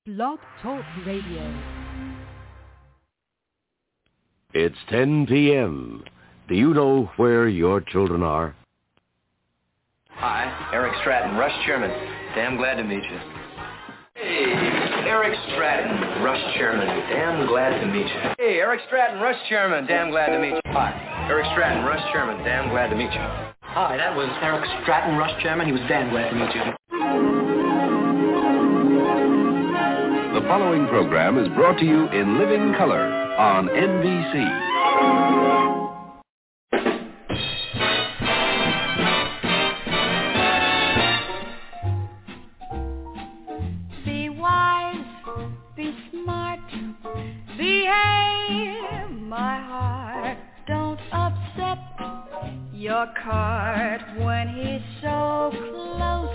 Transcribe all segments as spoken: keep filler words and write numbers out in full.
Blog Talk Radio. It's ten p.m. Do you know where your children are? Hi, Eric Stratton, Russ Chairman. Damn glad to meet you. Hey, Eric Stratton, Russ Chairman. Damn glad to meet you. Hey, Eric Stratton, Russ Chairman. Damn glad to meet you. Hi, Eric Stratton, Russ Chairman. Damn glad to meet you. Hi, that was Eric Stratton, Russ Chairman. He was damn glad to meet you. The following program is brought to you in living color on N B C. Be wise, be smart, behave, my heart. Don't upset your card when he's so close.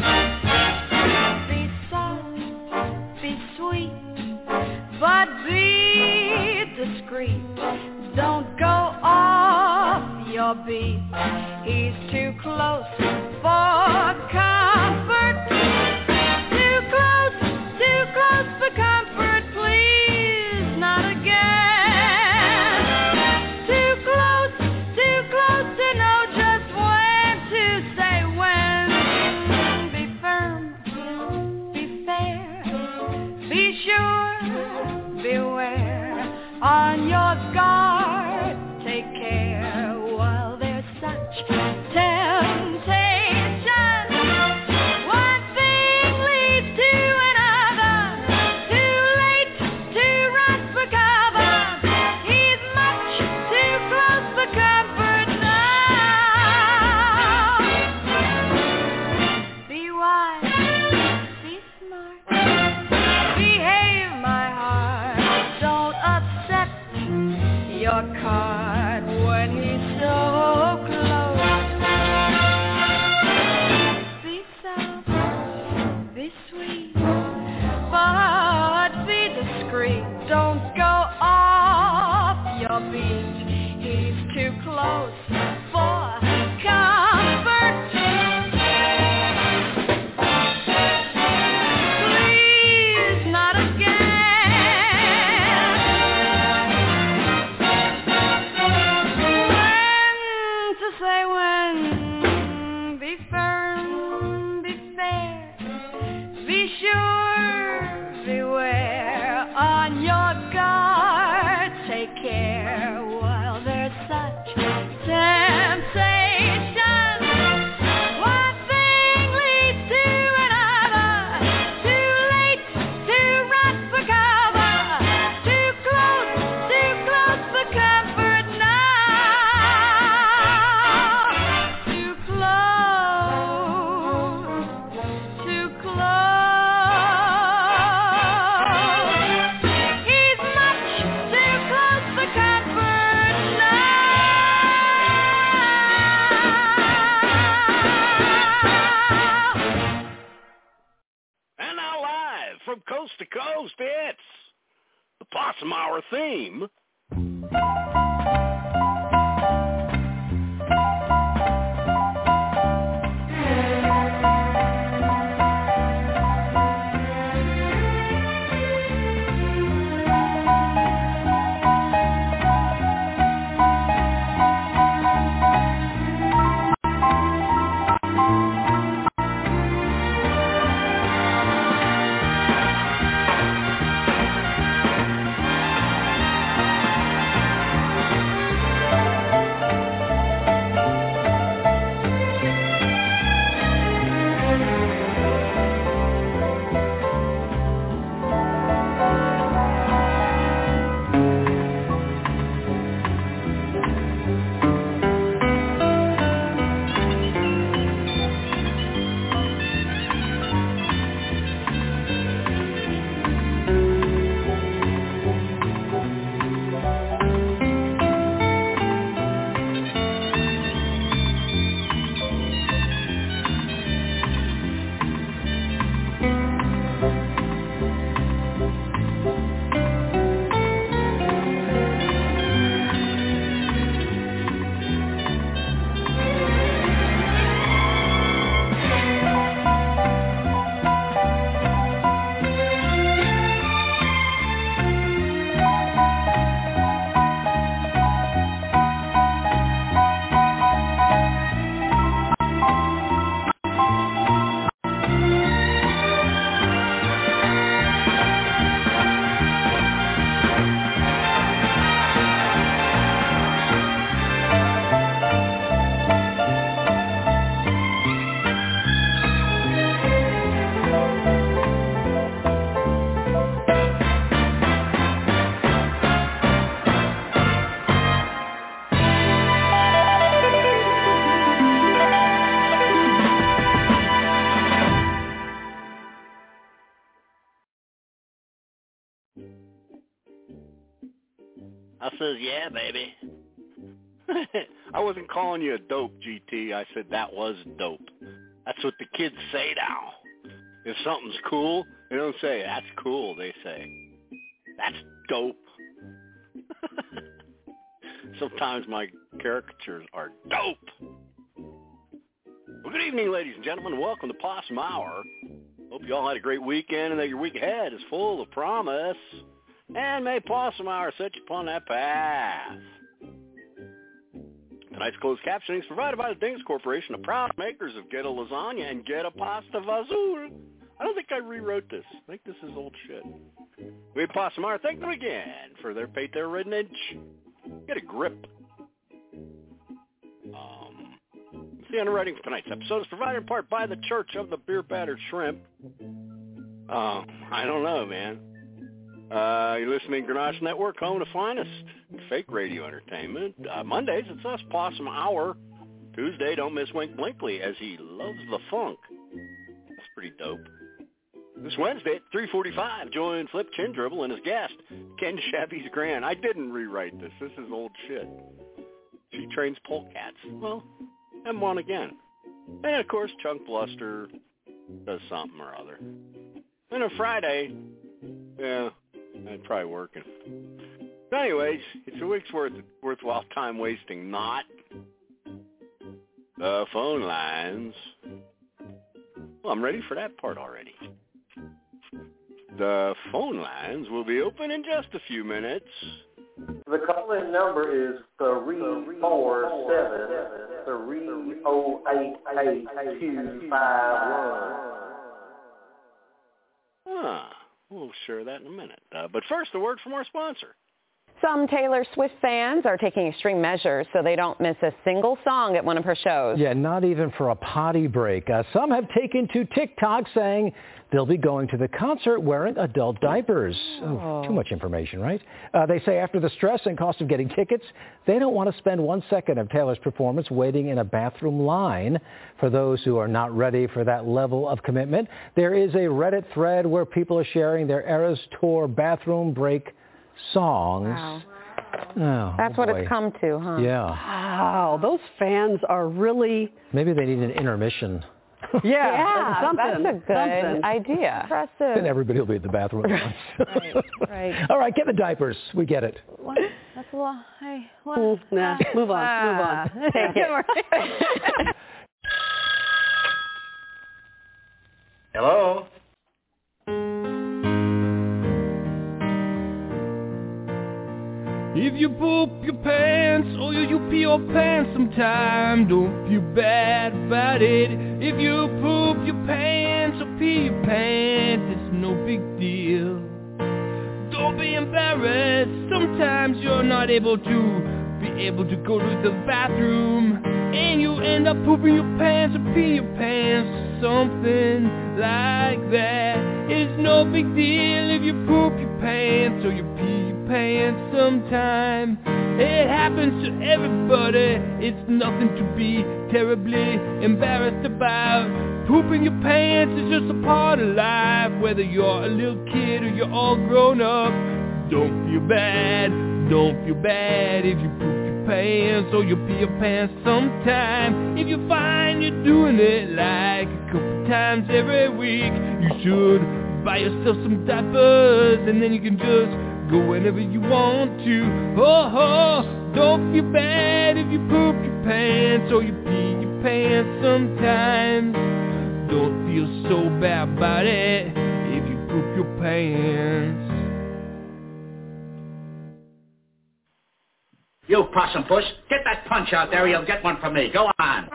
Be soft, be sweet, but be discreet. Don't go off your beat. He's too close for comfort. Too close, too close for comfort. Please, not again. Too close, too close to know just when to say when. Be firm, be fair, be sure, beware. On your guard, take care while there's such temptation. One thing leads to another. Too late to run for cover. He's much too close for comfort now. Be wise, be smart, behave, my heart. Don't upset your card when he's so close. Be soft, be sweet, but be discreet. Don't go off your beat. He's too close for comfort. Please, not again. When to say when. Be firm, be fair, be sure, beware. On your guard, take care while there's such temptation. One thing leads to another. Too late to run for cover. Too close, too close for comfort now. Too close, too close. He's much too close for comfort now. And now live from coast to coast, it's the Possum Hour theme. I says, yeah, baby. I wasn't calling you a dope, G T. I said that was dope. That's what the kids say now. If something's cool, they don't say, that's cool. They say, that's dope. Sometimes my caricatures are dope. Well, good evening, ladies and gentlemen. Welcome to Possum Hour. Hope you all had a great weekend and that your week ahead is full of promise. And may Possum Hour set you upon that path. Tonight's closed captioning is provided by the Dings Corporation, the proud makers of Get a Lasagna and Get a Pasta Vazul. I don't think I rewrote this. I think this is old shit. We at Possum Hour thank them again for their patronage. Get a grip. Um, the underwriting for tonight's episode is provided in part by the Church of the Beer Battered Shrimp. Uh, I don't know, man. Uh, you're listening to Grenache Network, home of the finest fake radio entertainment. Uh, Mondays, it's us, Possum Hour. Tuesday, don't miss Wink Blinkley, as he loves the funk. That's pretty dope. This Wednesday at three forty-five, join Flip Chin Dribble and his guest, Ken Shabby's Grand. I didn't rewrite this. This is old shit. She trains polecats. Well, I'm one again. And, of course, Chunk Bluster does something or other. And on Friday, yeah, I'm probably working. But anyways, it's a week's worth worthwhile time wasting, not the phone lines. Well, I'm ready for that part already. The phone lines will be open in just a few minutes. The call-in number is three four seven, three oh eight, eight two five one. Ah, we'll share that in a minute. Uh, but first, a word from our sponsor. Some Taylor Swift fans are taking extreme measures so they don't miss a single song at one of her shows. Yeah, not even for a potty break. Uh, some have taken to TikTok saying they'll be going to the concert wearing adult diapers. Oh. Oh, too much information, right? Uh, they say after the stress and cost of getting tickets, they don't want to spend one second of Taylor's performance waiting in a bathroom line. For those who are not ready for that level of commitment, there is a Reddit thread where people are sharing their Eras Tour bathroom break songs. Wow. Oh, That's oh what it's come to, huh? Yeah. Wow, those fans are really... Maybe they need an intermission. Yeah, yeah something. That's a good something. idea. Impressive. Then everybody will be at the bathroom at once. Right, right. All right, get the diapers. We get it. What? That's a lot. Hey, what? Mm, nah, move on, Ah. move on. Take it. Hello? If you poop your pants or you, you pee your pants sometime, don't feel bad about it. If you poop your pants or pee your pants, it's no big deal. Don't be embarrassed, sometimes you're not able to be able to go to the bathroom, and you end up pooping your pants or pee your pants or something like that. It's no big deal if you poop your pants or you pee pants sometime. It happens to everybody. It's nothing to be terribly embarrassed about. Pooping your pants is just a part of life, whether you're a little kid or you're all grown up. Don't feel bad, don't feel bad if you poop your pants or you pee your pants sometime. If you find you're doing it like a couple times every week, you should buy yourself some diapers, and then you can just go whenever you want to. Oh, oh, don't feel bad if you poop your pants or you pee your pants sometimes. Don't feel so bad about it if you poop your pants. You possum puss, get that punch out there or you'll get one from me. Go on.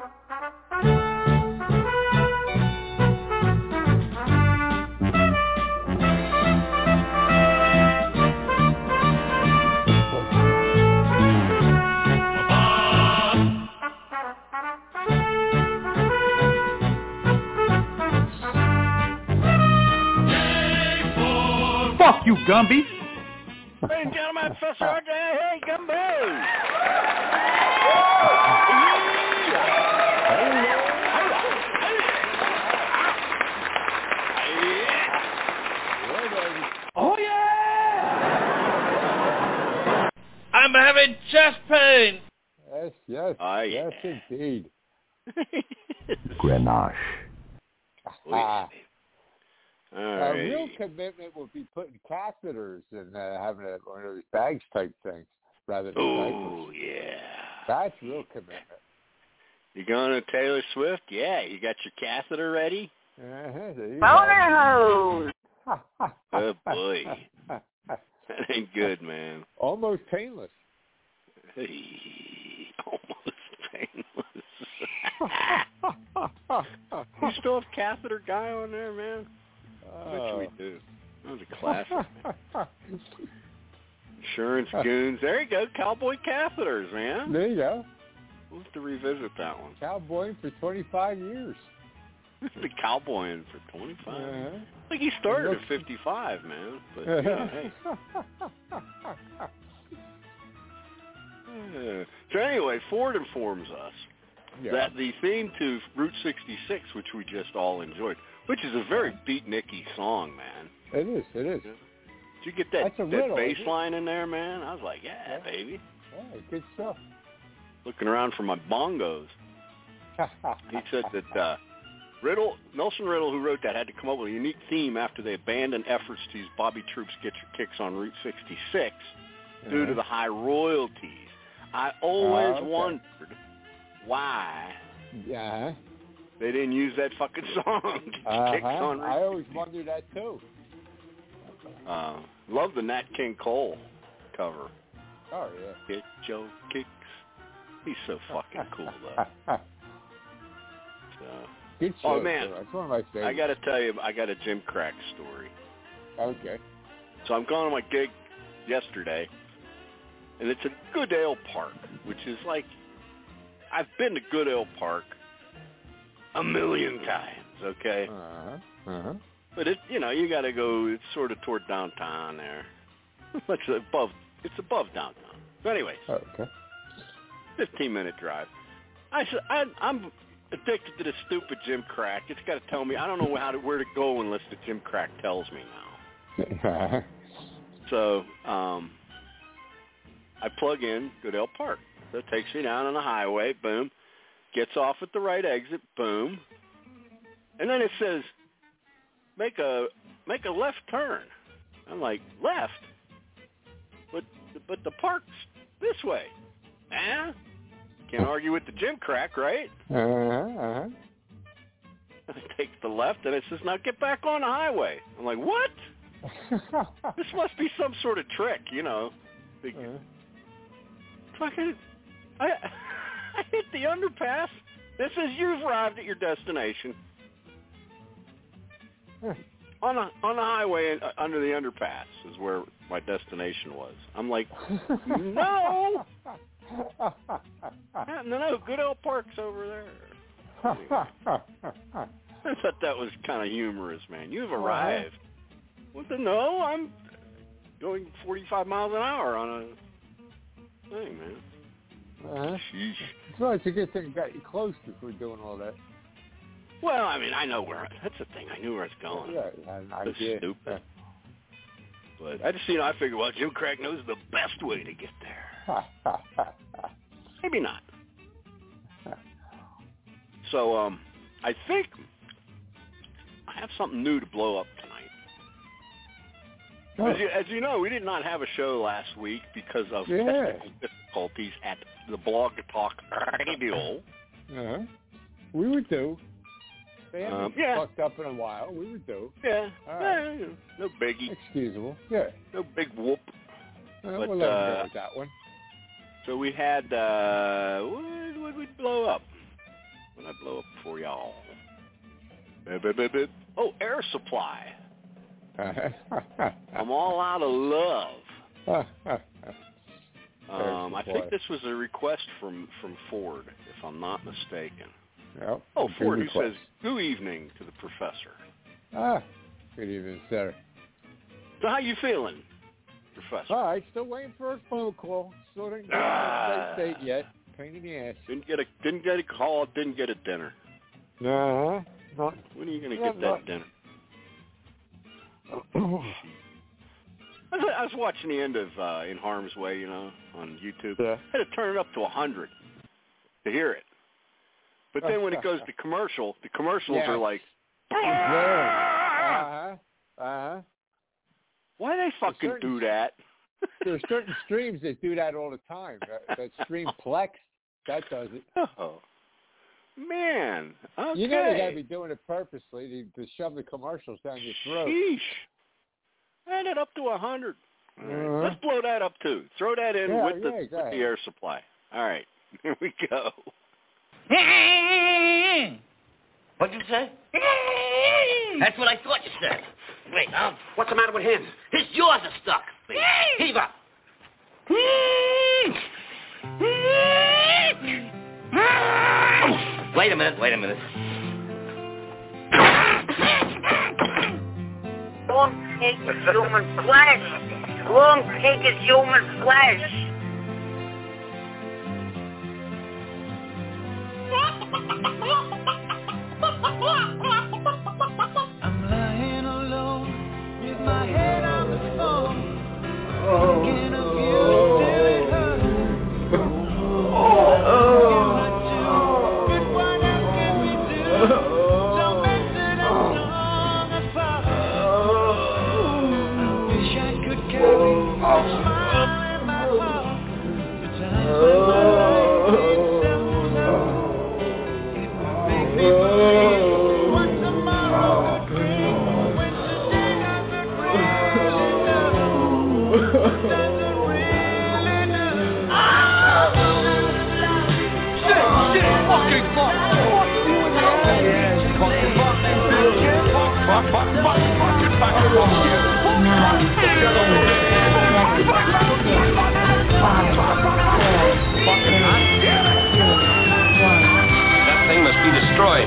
Fuck you, Gumby! Ladies and gentlemen, Professor R J, hey, Gumby! Oh, yeah! I'm having chest pain. Yes, yes, Oh, yeah. yes, indeed. Grenache. Ah, All a right. real commitment would be putting catheters and uh, having a, one of those bags type things rather than Oh, diapers. yeah. That's real commitment. You going to Taylor Swift? Yeah. You got your catheter ready? Uh-huh, there you Boner hose. Oh, boy. That ain't good, man. Almost painless. Hey, almost painless. You still have catheter guy on there, man? What should we do? That was a classic, man. Insurance goons. There you go. Cowboy catheters, man. There you go. We'll have to revisit that one. Cowboying for twenty-five years. The cowboying for twenty-five. Uh-huh. Like he started at fifty-five, man. But you know, hey. Uh, so anyway, Ford informs us Yeah. that the theme to Route sixty-six, which we just all enjoyed, which is a very beatniky song, man. It is. It is. Did you get that, That's a that riddle, bass isn't it? line in there, man? I was like, yeah, Yeah. baby. Yeah, good stuff. Looking around for my bongos. He said that uh, Riddle, Nelson Riddle, who wrote that, had to come up with a unique theme after they abandoned efforts to use Bobby Troop's Get Your Kicks on Route sixty-six due Uh-huh. to the high royalties. I always Oh, okay. wondered why Yeah. they didn't use that fucking song. Get Your Uh-huh. Kicks on Route I always wondered that too. Uh, love the Nat King Cole cover. Oh yeah. Get your kicks. He's so fucking cool though. So, Good show. oh man, too. That's one of my favorites. I got to tell you, I got a Jim Crack story. Okay. So I'm going to my gig yesterday, and it's in Goodale Park, which is like, I've been to Goodale Park a million times. Okay. Uh-huh. Uh-huh. But it, you know, you got to go. It's sort of toward downtown there. It's above. It's above downtown. So, anyways, Okay. fifteen minute drive. I said I, I'm addicted to this stupid Jim Crack. It's got to tell me. I don't know how to where to go unless the Jim Crack tells me now. So um, I plug in Goodale Park. So it takes me down on the highway. Boom. Gets off at the right exit. Boom. And then it says, make a make a left turn. I'm like, left? But but the park's this way. Eh? Can't argue with the Jim Crack, right? Uh-huh. Uh-huh. I take the left, and it says, now get back on the highway. I'm like, what? This must be some sort of trick, you know. Big, Uh-huh. Fucking, I, I hit the underpass. It says you've arrived at your destination. On the on the highway uh, under the underpass is where my destination was. I'm like, no, no, no, Goodale Park's over there. Anyway, I thought that was kind of humorous, man. You've arrived. What the no? I'm going forty-five miles an hour on a thing, man. Uh-huh. Sheesh. So it's a good thing it got you close before doing all that. Well, I mean, I know where. That's the thing. I knew where it's going. Yeah, an That's idea. stupid. But I just, you know, I figured, well, Jim Crack knows the best way to get there. Maybe not. So, um, I think I have something new to blow up tonight. As you, as you know, we did not have a show last week because of Yeah. technical difficulties at the Blog Talk Radio. Uh-huh. We would do. They haven't Um, yeah. fucked up in a while. We would do. Yeah, All yeah, right. yeah, no biggie, Excusable. Yeah. no big whoop. Uh, But, we'll let 'em uh, go with that one. So we had, uh, what would we blow up? What did I blow up for y'all? Bip, bip, bip, bip. Oh, Air Supply. I'm all out of love. Um, I think this was a request from, from Ford, if I'm not mistaken. Yep. Oh, Good Ford, who request. says, good evening to the professor. Ah, good evening, sir. So how you feeling, professor? All right, still waiting for a phone call. Still didn't get Ah. a date yet. Pain in the ass. Didn't get a didn't get a call, didn't get a dinner. Uh-huh. Not, When are you going to Not get that much. dinner? I was, I was watching the end of uh, In Harm's Way, you know, on YouTube. Yeah. I had to turn it up to one hundred to hear it. But then when it goes to commercial, the commercials yes. are like, uh-huh, uh-huh. Why do they fucking certain, do that? There are certain streams that do that all the time. That, that stream Plex, that does it. Oh, man. Okay. You know they got to be doing it purposely to, to shove the commercials down your throat. Sheesh. Add it up to one hundred. All right. Uh-huh. Let's blow that up, too. Throw that in yeah, with, the, yeah, with the air supply. All right. Here we go. What'd you say? That's what I thought you said. Wait, um, what's the matter with him? His jaws are stuck. Wait, heave up. Wait a minute, wait a minute. Long cake is human flesh. Long cake is human flesh. I'm lying alone with my head on the phone, thinking of you till it hurts. But what else can we do? So mended and torn apart. I wish I could carry a smile in my heart. The times when my life is simple, it would make me believe what tomorrow could bring. When today doesn't really know, doesn't really know. Shit, shit, fucking fuck. What you doing now? Yeah, it's fucking fuck. Fuck, fuck, fuck, fucking fucking fuck. That thing must be destroyed.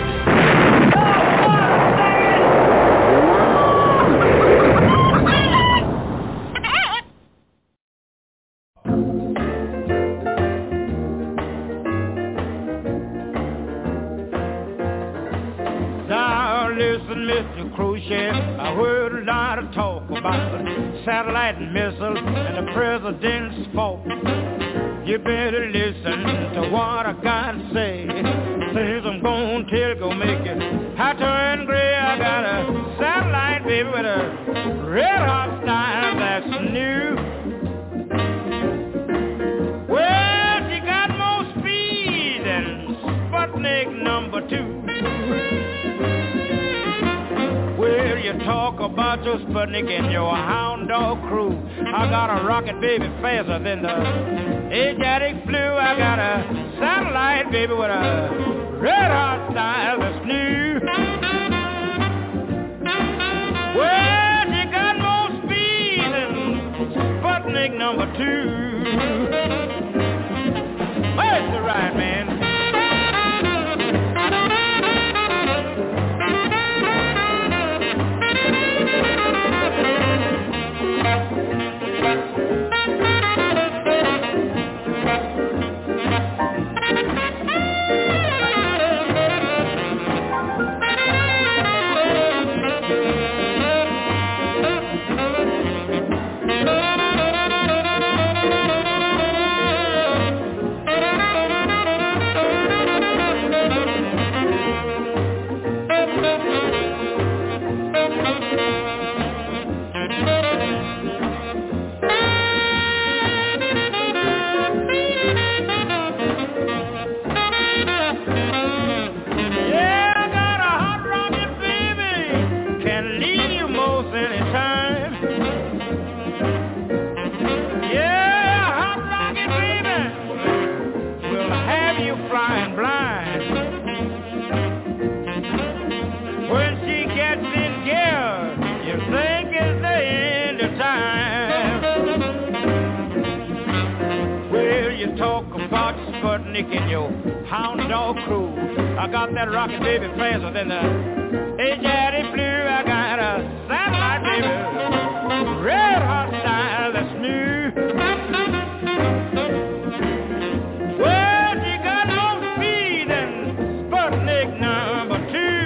Now listen, Mister Khrushchev, I heard a lot of talk about the satellite missiles and the president's fault. You better listen to what I gotta say. Things I'm gonna tell, go make it hot and gray. I got a satellite, baby, with a red hot style that's new. Well, she got more speed than Sputnik number two. Well, you talk about your Sputnik and your hound dog crew. I got a rocket, baby, faster than the Asiatic flu. I got a satellite, baby, with a red hot style that's new. Well, you got more speed than Sputnik number two. Where's the right, man? In your hound dog crew, I got that rocket, baby, faster than the Asiatic flu. I got a satellite, baby, red hot style that's new. Well, you got no speed than Sputnik number two.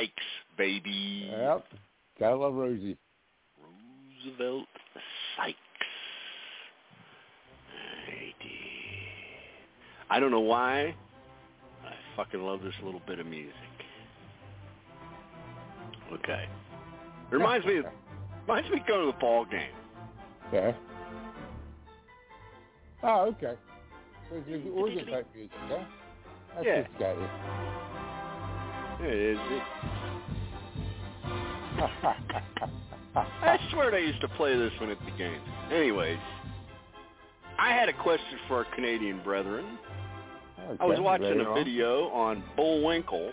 Sykes, baby. Yep. Gotta love Rosie. Roosevelt Sykes. I don't know why. I fucking love this little bit of music. Okay. It reminds me of, reminds me of going to the ball game. Yeah. Oh, okay. So it's the organ type music, yeah? That's Yeah. what's got you. It is. It. I swear they used to play this one at the games. Anyways, I had a question for our Canadian brethren. Okay, I was watching right a on. video on Bullwinkle,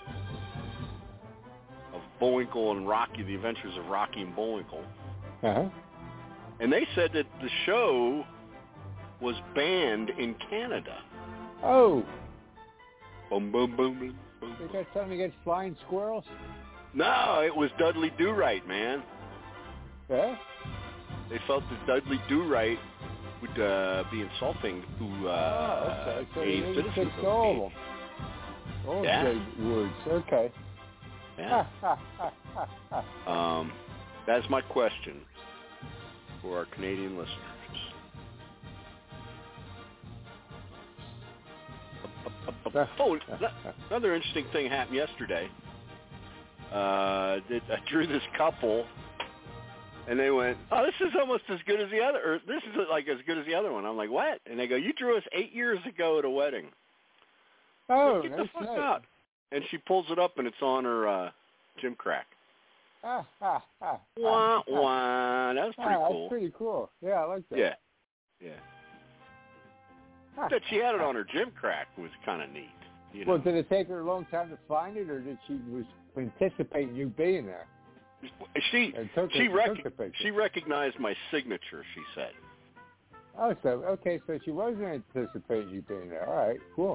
of Bullwinkle and Rocky, the Adventures of Rocky and Bullwinkle. Uh-huh. And they said that the show was banned in Canada. Oh. Boom, boom, boom, boom, boom. They got something against flying squirrels? No, it was Dudley Do-Right, man. Yeah? They felt that Dudley Do-Right would uh, be insulting to uh, oh, okay. So gay they citizens. fixed of all the of them. All Yeah. the words. Okay. Yeah. um, that's my question for our Canadian listeners. Oh, another interesting thing happened yesterday. Uh, did, I drew this couple, and they went, "Oh, this is almost as good as the other, or this is like as good as the other one." I'm like, "What?" And they go, "You drew us eight years ago at a wedding." Oh, Get the nice, fuck nice. out. And she pulls it up, and it's on her uh, gym crack. Ah, ah, ah, Wah, ah, wah. That was pretty ah, cool. That's pretty cool. Yeah, I like that. Yeah, yeah. That she had it on her gym crack was kind of neat. You know? Well, did it take her a long time to find it, or did she was anticipating you being there? She took she it- rec- took the picture. she recognized my signature. She said. Oh, so okay, so she wasn't anticipating you being there. All right, cool.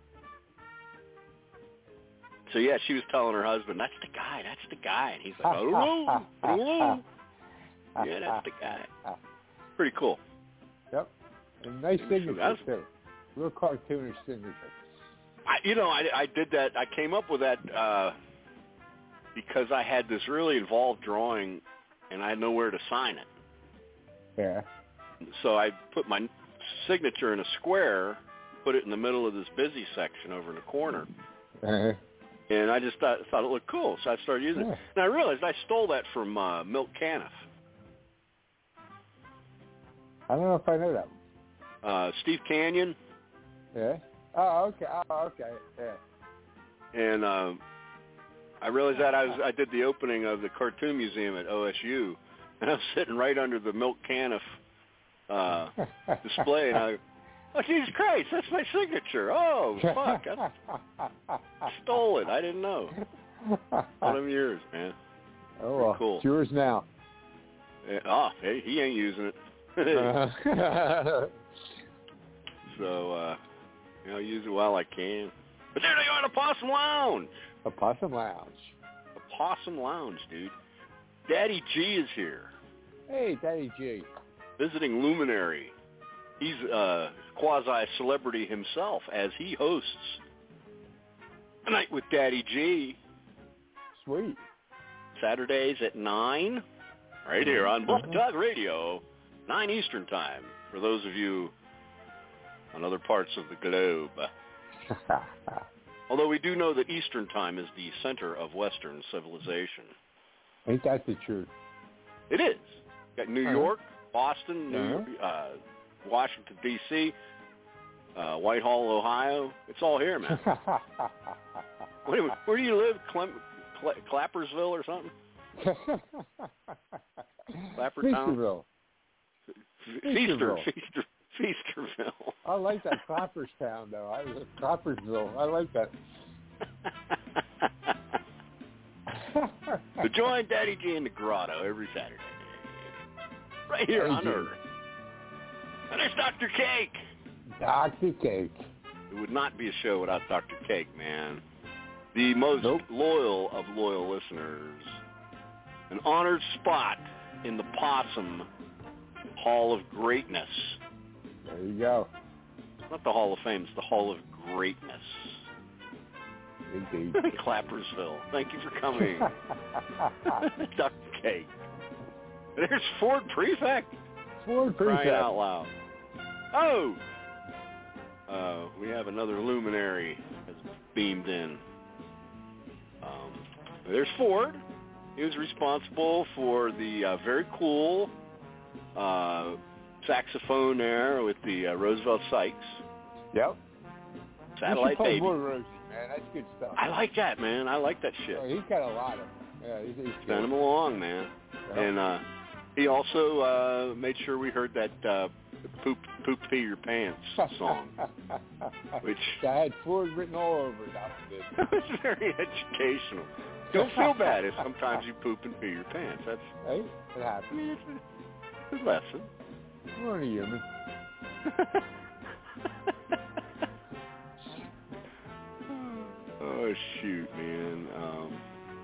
So yeah, she was telling her husband, "That's the guy. That's the guy." And he's like, "I don't know. I don't know." Yeah, that's the guy. Pretty cool. Yep. And nice signature That's- too. Real cartoonish signature. I, you know, I, I did that. I came up with that uh, because I had this really involved drawing, and I had nowhere to sign it. Yeah. So I put my signature in a square, put it in the middle of this busy section over in the corner, Uh-huh. and I just thought, thought it looked cool, so I started using Yeah. it. And I realized I stole that from uh, Milt Caniff. I don't know if I know that one. Uh, Steve Canyon, Yeah. Oh, okay. Oh, okay. Yeah. and um, I realized that I was I did the opening of the Cartoon Museum at O S U, and I was sitting right under the Milt Caniff uh, display, and I, oh Jesus Christ, that's my signature! Oh fuck, I stole it. I didn't know. All them years, man. Oh, Pretty well, cool. it's yours now. Yeah, oh, hey, he ain't using it. Uh, So, uh, you know, use it while I can. But there they are, the Possum Lounge. A Possum Lounge. The Possum Lounge, dude. Daddy G is here, Hey, Daddy G. visiting luminary. He's a quasi-celebrity himself as he hosts A Night with Daddy G. Sweet. Saturdays at nine, right here on Blog Talk Radio, nine Eastern Time, for those of you on other parts of the globe. Although we do know that Eastern Time is the center of Western civilization. Ain't that the truth? It is. Got New Uh-huh. York, Boston, New Uh-huh. York, uh, Washington, D C, uh, Whitehall, Ohio. It's all here, man. Wait a minute, where do you live? Clem- Cla- Clappersville or something? Clappertown? Feasterville. Feaster, Feasterville. Feaster, Feasterville. I like that Clapperstown, though. I was at Clappersville. I like that. So join Daddy G in the grotto every Saturday. Right here Thank on you. Earth. And there's Doctor Cake. Doctor Cake. It would not be a show without Doctor Cake, man. The most Nope. loyal of loyal listeners. An honored spot in the Possum Hall of Greatness. There you go. Not the Hall of Fame, it's the Hall of Greatness. Indeed. Clappersville. Thank you for coming. Duck cake. There's Ford Prefect. Ford Prefect. Crying out loud. Oh! Uh, we have another luminary has beamed in. Um, there's Ford. He was responsible for the uh, very cool uh, saxophone there with the uh, Roosevelt Sykes. Yep. Satellite play Baby. more Rosie, man. That's good stuff. I like that, man. I like that shit. Oh, he's got a lot of. Yeah, he's, he's Send him along, man. Yep. And uh, he also uh, made sure we heard that uh, "Poop Poop Pee Your Pants" song, which I had Ford written all over it after this. it was very educational. Don't feel bad if sometimes you poop and pee your pants. That's hey, it happens. I mean, it's a good lesson. We're only human. Oh shoot, man. Um,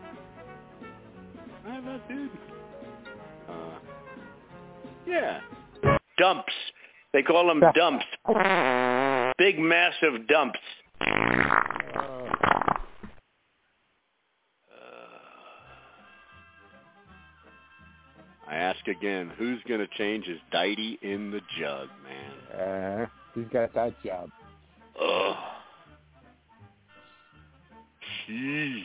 how about dude? Uh, yeah. Dumps. They call them dumps. Big, massive dumps. I ask again, who's going to change his deity in the jug, man? Uh, he's got that job. Ugh. Sheesh.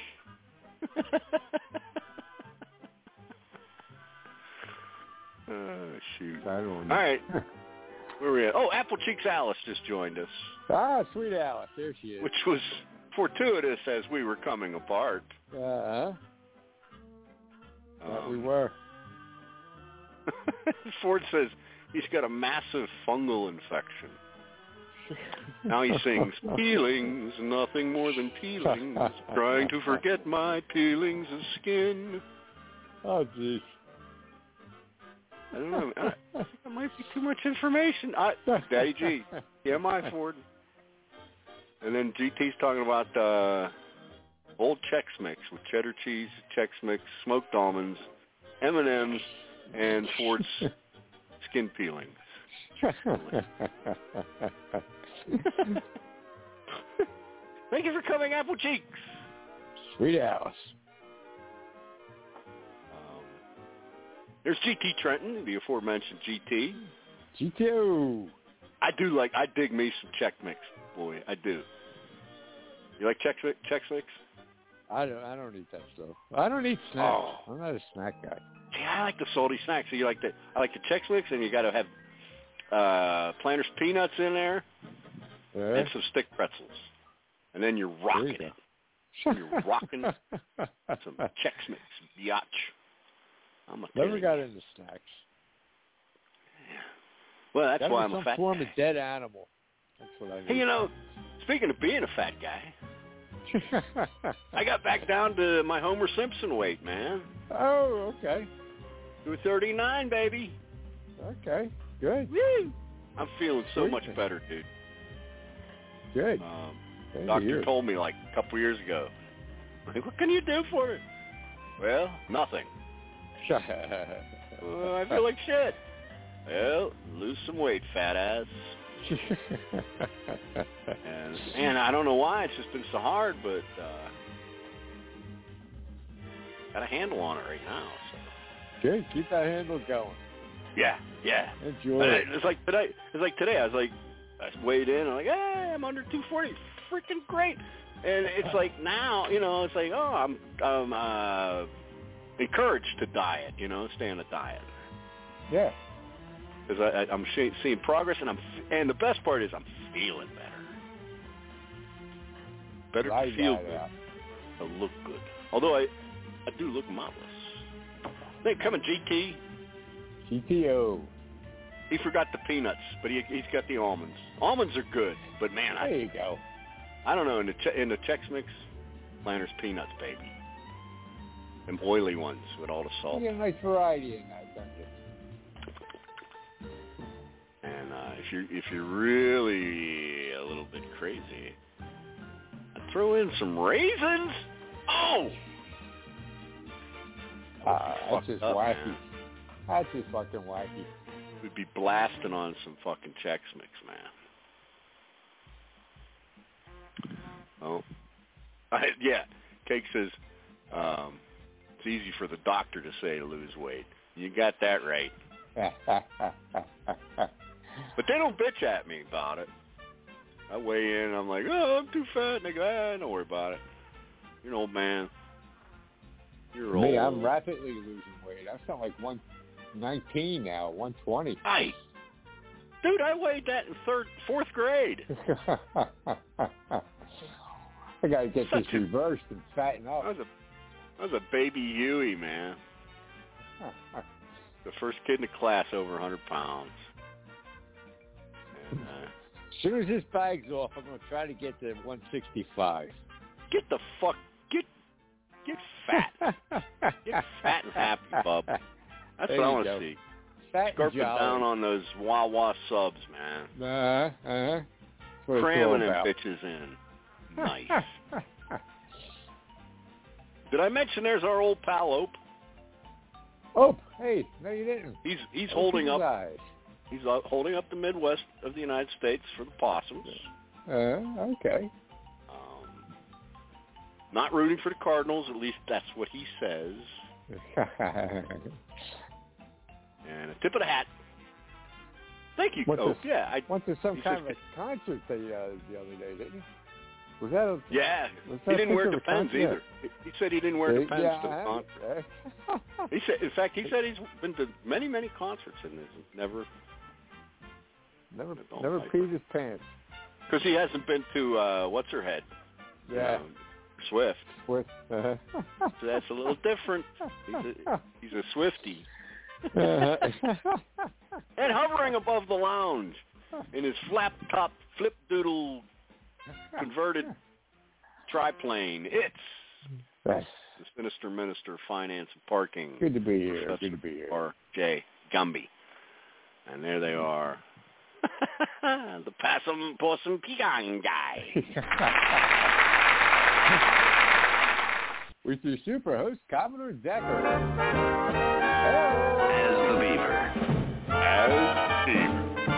Oh, shoot. I don't know. All right. Where are we at? Oh, Apple Cheeks Alice just joined us. Ah, sweet Alice. There she is. Which was fortuitous as we were coming apart. Uh-huh. Um, we were. Ford says he's got a massive fungal infection. Now he sings, peelings, nothing more than peelings, trying to forget my peelings of skin. Oh, jeez. I don't know. I, that might be too much information. I, Daddy G, yeah, my Ford. And then G T's talking about uh, old Chex Mix with cheddar cheese, Chex Mix, smoked almonds, M and M's, and Ford's skin peelings. Thank you for coming, Apple Cheeks. Sweet Alice. Um, there's G T Trenton, the aforementioned G T. G T O. I do like, I dig me some Chex Mix, boy. I do. You like Chex Mix? Chex Mix? I don't. I don't eat that stuff. I don't eat snacks. Oh. I'm not a snack guy. See, I like the salty snacks. So you like the, I like the Chex Mix, and you got to have uh, Planters peanuts in there, Yeah. and some stick pretzels, and then you're rocking you it. You're rocking some Chex Mix, biatch. I'm a Never got into snacks. Well, that's Gotta why be I'm a some fat form guy. of dead animal. That's what I need. Hey, you know, speaking of being a fat guy, I got back down to my Homer Simpson weight, man. Oh, okay. two thirty-nine, baby. Okay, good. Woo! I'm feeling so Sweet. much better, dude. Good. Um, Good to doctor hear. told me like a couple years ago, like, what can you do for it? Well, nothing. Well, I feel like shit. Well, lose some weight, fat ass. and, and I don't know why. It's just been so hard, but uh, got a handle on it right now. So. Good. Keep that handle going. Yeah, yeah. Enjoy But it. it's like today. It's like today. I was like, I weighed in. I'm like, hey, I'm under two forty. Freaking great. And it's like now, you know, it's like, oh, I'm I'm uh, encouraged to diet. You know, stay on a diet. Yeah. Because I, I, I'm see, seeing progress, and I'm and the best part is I'm feeling better. Better Right to feel now, good. yeah. To look good. Although I I do look marvelous. Hey, coming G T. G T O. He forgot the peanuts, but he he's got the almonds. Almonds are good, but man, There I you go. I don't know in the che- in the Chex Mix, Planters peanuts, baby. Them oily ones with all the salt. You get a nice variety in that, don't you? And uh, if you're if you're really a little bit crazy, I'd throw in some raisins. Oh, Uh, that's fucked just up, wacky. man. That's just fucking wacky. We'd be blasting on some fucking Chex Mix, man. Oh, I, yeah. Cake says, um, it's easy for the doctor to say to lose weight. You got that right. But they don't bitch at me about it. I weigh in, I'm like, oh, I'm too fat. And they go, ah, don't worry about it. You're an old man. You're old. Me, I'm rapidly losing weight. I sound like one nineteen now, one twenty. Nice. Dude, I weighed that in third, fourth grade. I got to get Such this a, reversed and fatten up. I was a, I was a baby Huey, man. The first kid in the class over one hundred pounds. And, uh, as soon as this bag's off, I'm going to try to get to one sixty-five. Get the fuck, get, get fat. Get fat and happy, bub. That's there what I want to see. Fat Scarping down on those Wawa subs, man. Uh-huh, uh-huh. Cramming them bitches in. Nice. Did I mention there's our old pal Ope? Ope, hey, no you didn't. He's he's Ope holding up. Eyes. He's uh, holding up the Midwest of the United States for the Possums. Uh, okay. Um, not rooting for the Cardinals, at least that's what he says. And a tip of the hat. Thank you, went Ope. To, yeah, I went to some kind of a concert the, uh, the other day, didn't you? Was that a, yeah, was he that didn't wear a Depends concert? either. He said he didn't wear yeah, Depends yeah, to the concert. Yeah. He said, in fact, he said he's been to many, many concerts and has never, never, never peed his pants. Because he hasn't been to uh, what's her head? Yeah, um, Swift. Swift. Uh-huh. So that's a little different. He's a, he's a Swiftie. Uh-huh. And hovering above the lounge in his flap top, flip doodle, converted triplane. It's That's the Sinister Minister of Finance and Parking. Good to be here. Professor Good to be here. R J Gumby. And there they are. The Possum Possum Pecan guy. With your super host, Commodore Decker. As the Beaver. As Beaver.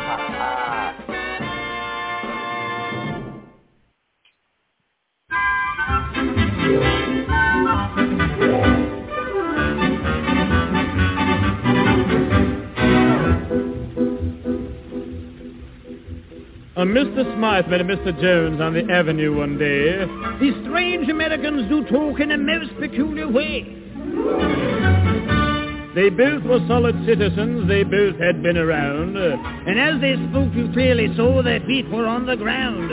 Uh, Mister Smythe met a Mister Jones on the avenue one day. These strange Americans do talk in a most peculiar way. They both were solid citizens, they both had been around. Uh, and as they spoke, you clearly saw their feet were on the ground.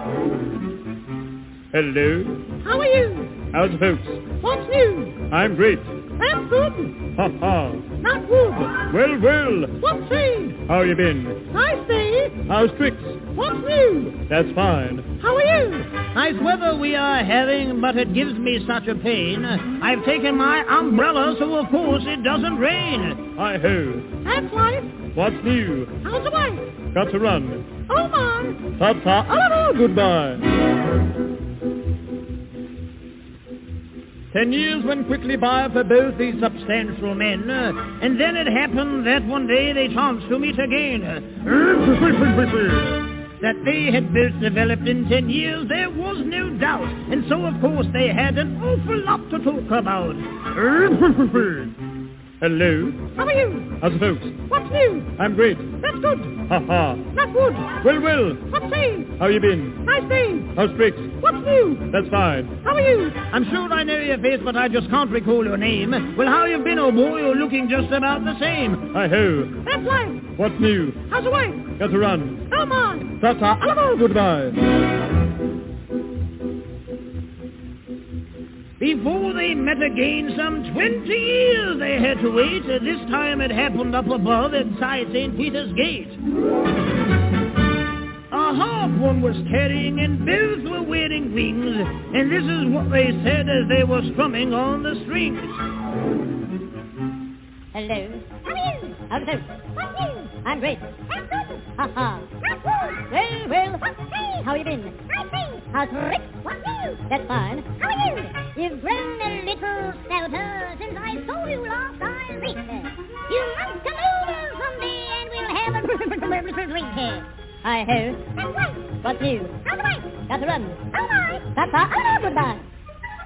Hello. How are you? How's the folks? What's new? I'm great. I'm good. Ha ha. Not good. Well, well. What's say? How you been? I say. How's tricks? What's new? That's fine. How are you? Nice weather we are having, but it gives me such a pain. I've taken my umbrella, so of course it doesn't rain. Hi-ho. That's right. What's new? How's the wife? Got to run. Oh, my. Ta-ta. Oh, no, goodbye. Ten years went quickly by for both these substantial men, uh, and then it happened that one day they chanced to meet again. That they had both developed in ten years, there was no doubt, and so of course they had an awful lot to talk about. Hello. How are you? How's the folks? What's new? I'm great. That's good. Ha ha. Not good. Well, well. What's say? How you been? Nice day. How's tricks? What's new? That's fine. How are you? I'm sure I know your face, but I just can't recall your name. Well, how you been, old boy? You're looking just about the same. Hi-ho. That's right. What's new? How's the wife? Got to run. Come on. Ta-ta. Oh, goodbye. Before they met again, some twenty years they had to wait. This time it happened up above inside Saint Peter's Gate. A harp one was carrying, and both were wearing wings, and this is what they said as they were strumming on the strings. Hello. How are you? How's it? What's new? I'm great. I'm good. Ha ha. Not good. Well, well. What's hey? How you been? I see. How's Rick? What's new? That's fine. How are you? You've grown a little stouter since I saw you last I read. You must come over someday and we'll have a drink here. Hi-ho. That's right. What's new? How's the wife? Got to run. Oh, my. Ta-ta. Oh, no, goodbye.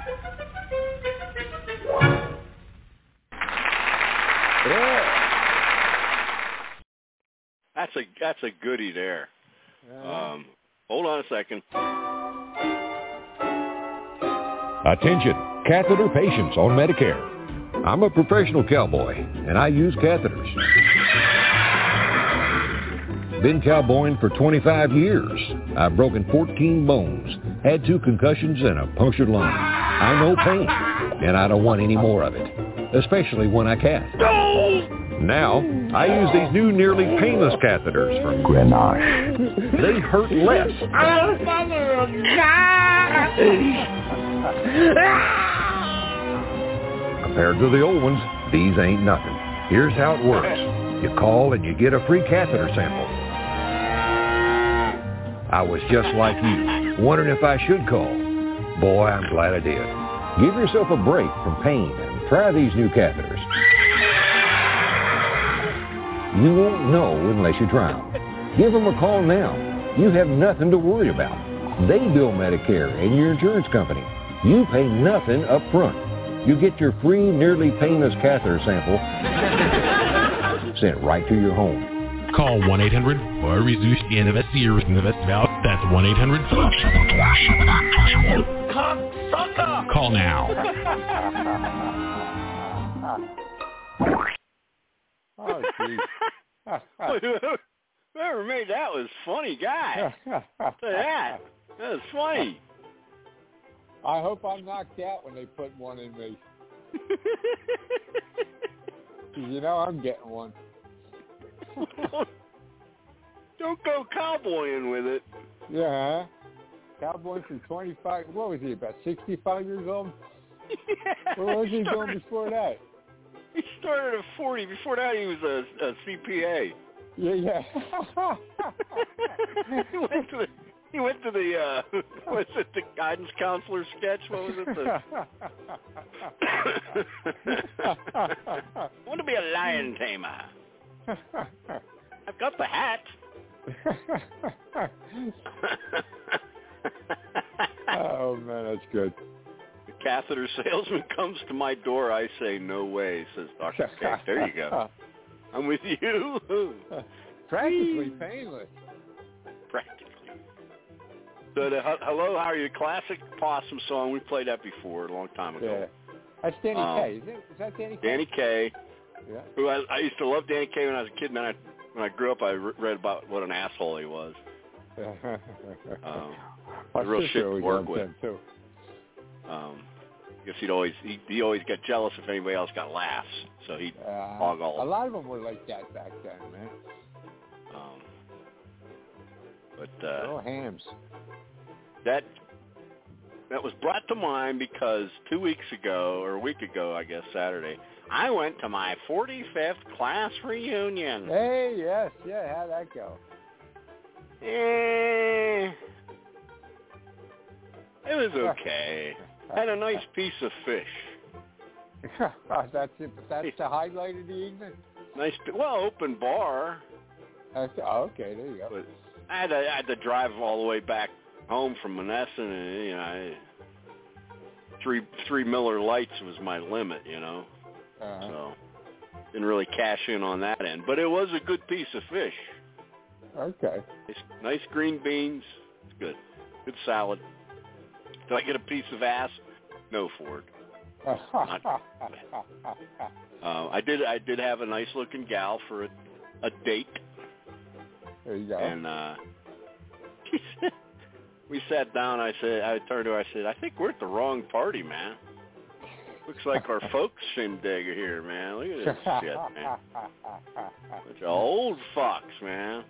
That's a that's a goodie there. Um, hold on a second. Attention, catheter patients on Medicare. I'm a professional cowboy, and I use catheters. Been cowboying for twenty-five years. I've broken fourteen bones, had two concussions, and a punctured lung. I know pain, and I don't want any more of it, especially when I cath. Now, I use these new nearly painless catheters from Grenache. They hurt less. Compared to the old ones, these ain't nothing. Here's how it works. You call and you get a free catheter sample. I was just like you, wondering if I should call. Boy, I'm glad I did. Give yourself a break from pain and try these new catheters. You won't know unless you try them. Give them a call now. You have nothing to worry about. They bill Medicare and your insurance company. You pay nothing up front. You get your free, nearly painless catheter sample sent right to your home. Call one eight hundred or reduce the investigator in the best valve. That's one eight hundred Call now. Oh, geez. Whoever made that was funny guy. Look at that. That was funny. I hope I'm knocked out when they put one in me. You know I'm getting one. Don't go cowboying with it. Yeah. Cowboy for twenty-five. What was he, about sixty-five years old? Yeah, what was he, he started, doing before that? He started at forty. Before that, he was a, a C P A. Yeah, yeah. he went to the, he went to the uh, was it the guidance counselor sketch? What was it? The... I want to be a lion tamer. I've got the hat. Oh man, that's good. The catheter salesman comes to my door. I say, "No way," says Doctor Cake. There you go. I'm with you. Practically painless. Practically. So the Hello, How Are You? Classic Possum song. We played that before a long time ago. Yeah. That's Danny um, Kaye. Is, it? Is that Danny Kaye? Danny Kaye. Yeah. Who I, I used to love Danny Kaye when I was a kid, and then I, when I grew up, I re- read about what an asshole he was. um, My real shit to work loved with. him too. Um, I guess he'd always he he always got jealous if anybody else got laughs, so he'd uh, hog all. A lot of them were like that back then, man. Um, but uh, oh, hams. That that was brought to mind because two weeks ago, or a week ago, I guess Saturday, I went to my forty-fifth class reunion. Hey, yes, yeah, how'd that go? Eh, it was okay. I had a nice piece of fish. that's it. That's the highlight of the evening. Nice, well, open bar. That's, oh, okay, there you go. But I had to, I had to drive all the way back home from Monessen, and you know, I, three three Miller Lights was my limit, you know. Uh-huh. So didn't really cash in on that end, but it was a good piece of fish. Okay. Nice, nice green beans. It's good. Good salad. Did I get a piece of ass? No, Ford. Not, uh, I did. I did have a nice looking gal for a, a date. There you go. And uh, we sat down. I said, I turned to her. I said, I think we're at the wrong party, man. Looks like our folks shindig are here, man. Look at this shit, man. Bunch of old fucks, man.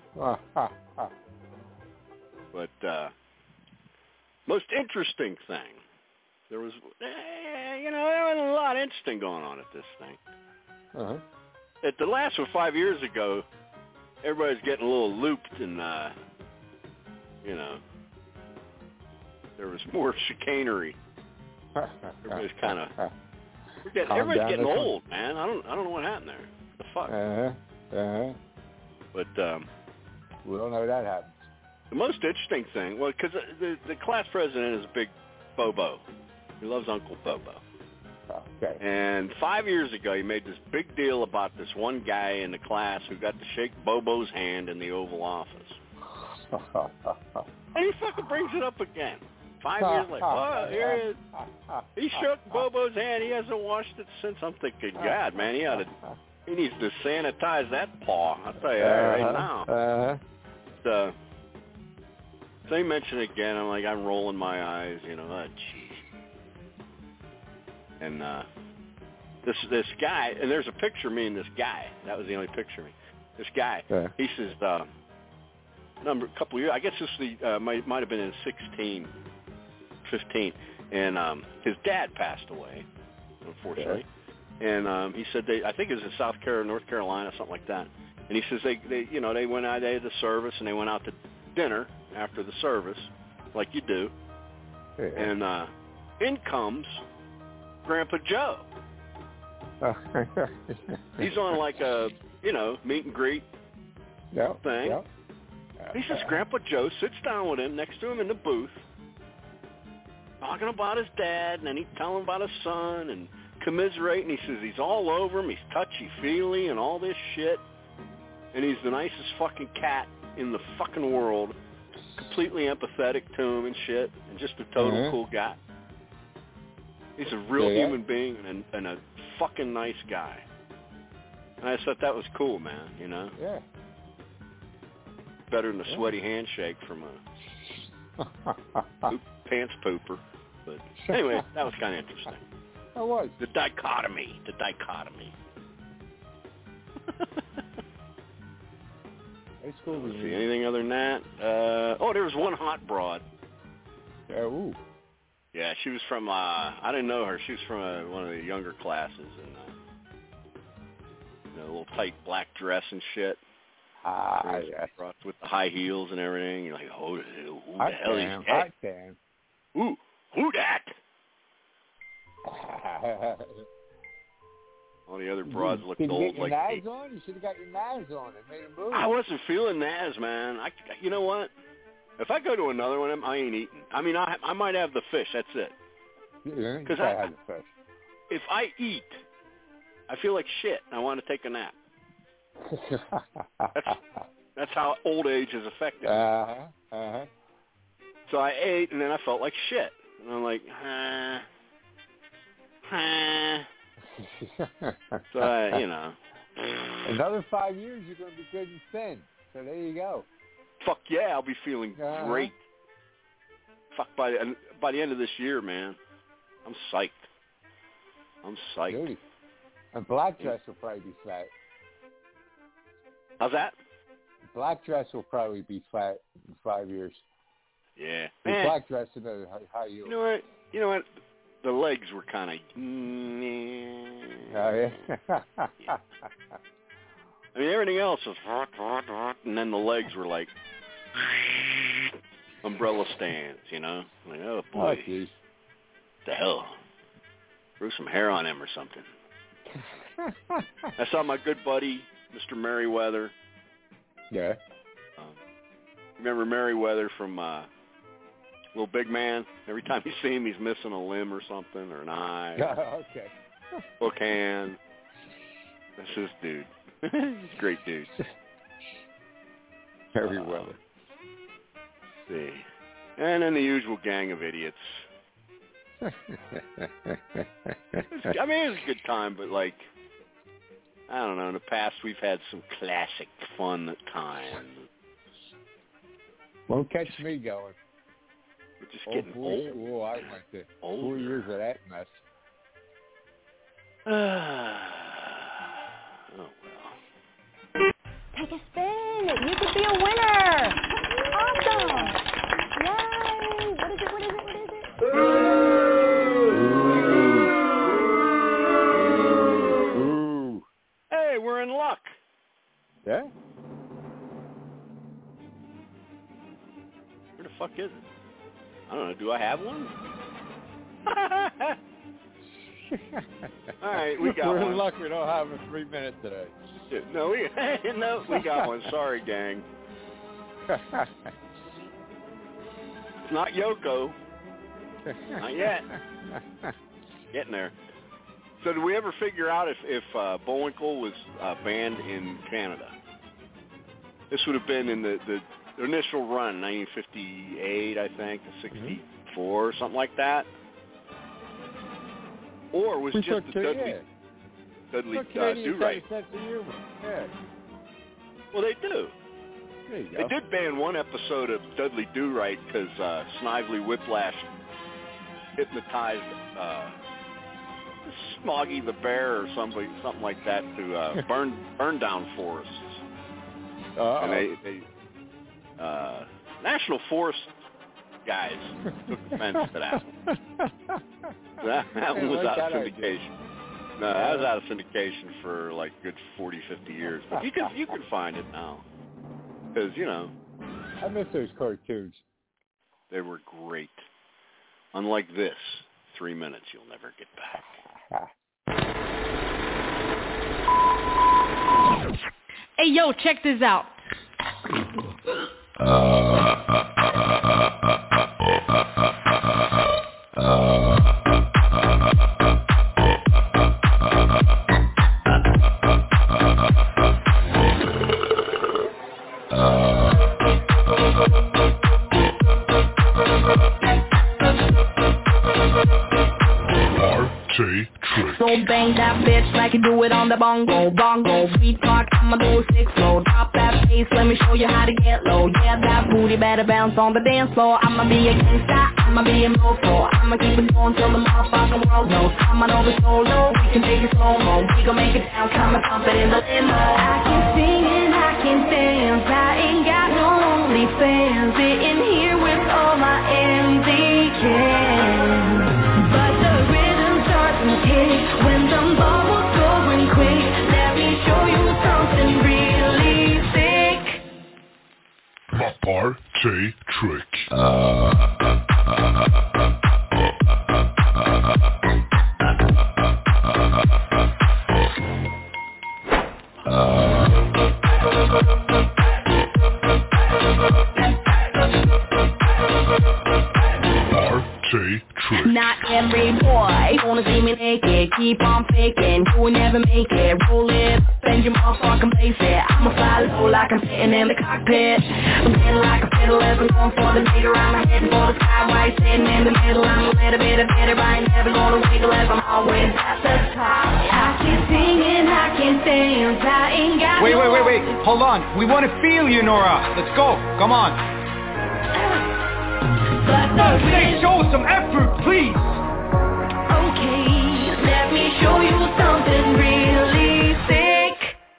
But uh, most interesting thing, there was, eh, you know, there was a lot interesting going on at this thing. Uh-huh. At the last one five years ago, everybody's getting a little looped, and uh, you know, there was more chicanery. Everybody's kind of, we're getting, everybody's getting old, man. I don't, I don't know what happened there. What the fuck? Uh-huh. Uh-huh. But um, we don't know that happened. The most interesting thing, well, because the the class president is a big bobo. He loves Uncle Bobo. Okay. And five years ago, he made this big deal about this one guy in the class who got to shake Bobo's hand in the Oval Office. And he fucking brings it up again. Five years later. Oh, here it is. He shook Bobo's hand. He hasn't washed it since. I'm thinking, God, man, he ought to, he needs to sanitize that paw. I'll tell you that right now. Uh-huh. But, uh, so he mentioned it again. I'm like, I'm rolling my eyes, you know, oh, jeez. And uh, this this guy, and there's a picture of me and this guy. That was the only picture of me. This guy, yeah. he says, uh, number a couple of years, I guess this was the, uh, might, might have been in sixteen, fifteen, and um, his dad passed away, unfortunately. Yeah. And um, he said they, I think it was in South Carolina, North Carolina, something like that. And he says they, they, you know, they went out, they had the service, and they went out to dinner after the service, like you do. Yeah. And uh, in comes Grandpa Joe. He's on like a, you know, meet and greet yep, thing. Yep. He says Grandpa Joe sits down with him, next to him in the booth, talking about his dad, and then he's telling about his son and commiserating. He says he's all over him, he's touchy-feely and all this shit, and he's the nicest fucking cat in the fucking world, completely empathetic to him and shit, and just a total mm-hmm. cool guy. He's a real yeah. human being and, and a fucking nice guy. And I just thought that was cool, man, you know? Yeah. Better than a yeah. sweaty handshake from a poop, pants pooper. But anyway, that was kind of interesting. That was. The dichotomy. The dichotomy. It's cool. Let's see, anything other than that? Uh, oh, there was one hot broad. Yeah, ooh. Yeah, she was from, uh, I didn't know her. She was from uh, one of the younger classes. And uh, you know, a little tight black dress and shit. Ah, yeah. With the high heels and everything. You're like, oh, who the I hell can, is that? I can. Ooh, who that? All the other broads looked Did you old. get your like knives on? You should have got your knives on. It made them move. I wasn't feeling Naz, man. I, you know what? If I go to another one of them, I ain't eating. I mean, I, I might have the fish. That's it. Yeah, Because I I have the fish. If I eat, I feel like shit. And I want to take a nap. that's, that's how old age has affected me. Uh-huh, uh-huh. So I ate, and then I felt like shit. And I'm like, huh, huh. So, I, you know. Another five years, you're going to be good and thin. So there you go. Fuck yeah, I'll be feeling uh-huh. great. Fuck, by the, by the end of this year, man, I'm psyched. I'm psyched. Beauty. And black dress will probably be flat. How's that? Black dress will probably be flat in five years. Yeah. The Man, black dress and the high heel. You know what? You know what? The legs were kind of. Oh yeah. yeah. I mean, everything else was, and then the legs were like umbrella stands. You know? Like, oh boy, oh, geez. the hell? Grew some hair on him or something. I saw my good buddy, Mister Merriweather. Yeah. Um, remember Merriweather from uh, Little Big Man? Every time you see him, he's missing a limb or something, or an eye. Oh, okay. Hook hand. That's his dude. He's a great dude. Merriweather. Uh, see. And then the usual gang of idiots. I mean, it was a good time, but like, I don't know. In the past, we've had some classic fun times. Won't catch me going. We're just oh, getting boy. old. Oh, I went to Older. four years of that mess. Oh, well. Take a spin. You could be a winner. Awesome. Yay. What is it? What is it? What is it? Ooh. Hey, we're in luck. Yeah? Where the fuck is it? I don't know. Do I have one? All right, we got We're one. in luck we don't have a three minute today. No, we no, we got one. Sorry, gang. It's not Yoko. Not yet. Getting there. So did we ever figure out if, if uh, Bullwinkle was uh, banned in Canada? This would have been in the, the initial run, nineteen fifty-eight, I think, sixty-four, mm-hmm. something like that. Or was we just the Dudley, yeah. Dudley uh, Do-Right? Yeah. Well, they do. There you They go. did ban one episode of Dudley Do-Right because uh, Snively Whiplash hypnotized uh, Smoggy the Bear or somebody, something like that to uh, burn burn down forests. Uh-oh. And they, they uh, National Forest guys took offense to that. That, that one was like out of that syndication. No, that was out of syndication for like a good forty, fifty years. But you can you can find it now because you know. I miss those cartoons. They were great. Unlike this, three minutes you'll never get back. Hey, yo, check this out. So bang that bitch like you do it on the bongo, bongo. Beat park, I'ma do a six flow. Drop that bass, let me show you how to get low. Yeah, that booty better bounce on the dance floor. I'ma be a gangsta, I'ma be a mofo. I'ma keep it going till the motherfucking world knows. Come on over solo, we can take it slow-mo. We gon' make it down, come and pump it in the limo. I can sing and I can dance, I ain't got no only fans. Sitting here with all my empty cans. But the rhythm starts to kick when the bubbles going quick. Let me show you something really sick. My party trick. Not every boy wanna see me naked. Keep on faking, you will never make it. Roll it up and you motherfucking place it. I'ma fly low like I'm sitting in the cockpit. I'm getting like a fiddle as I'm going for the beat around my head for the sky. While sitting in the middle, I'm a little bit of it. I ain't never gonna wiggle as I'm always at the top. I can sing and I can dance. I ain't got Wait, no wait, wait, wait. Hold on. We want to feel you, Nora. Let's go. Come on. Say, show us some effort, please. Okay, let me show you something really sick.